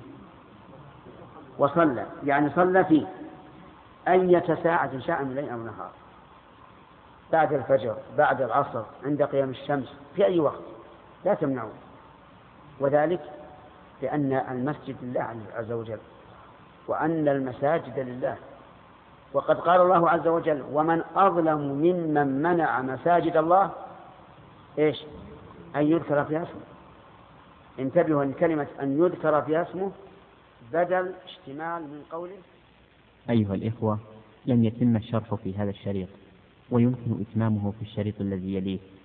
وصلى يعني صلى فيه أية ساعة شاء من ليل أو نهار، بعد الفجر بعد العصر عند قيام الشمس في أي وقت لا تمنعوا. وذلك لأن المسجد لله عز وجل وأن المساجد لله، وقد قال الله عز وجل ومن أظلم ممن منع مساجد الله إيش أن يذكر فيها اسمه. انتبهوا أن كلمة أن يذكر فيها اسمه بدل اشتمال من قوله. أيها الإخوة، لم يتم الشرح في هذا الشريط، ويمكن إتمامه في الشريط الذي يليه.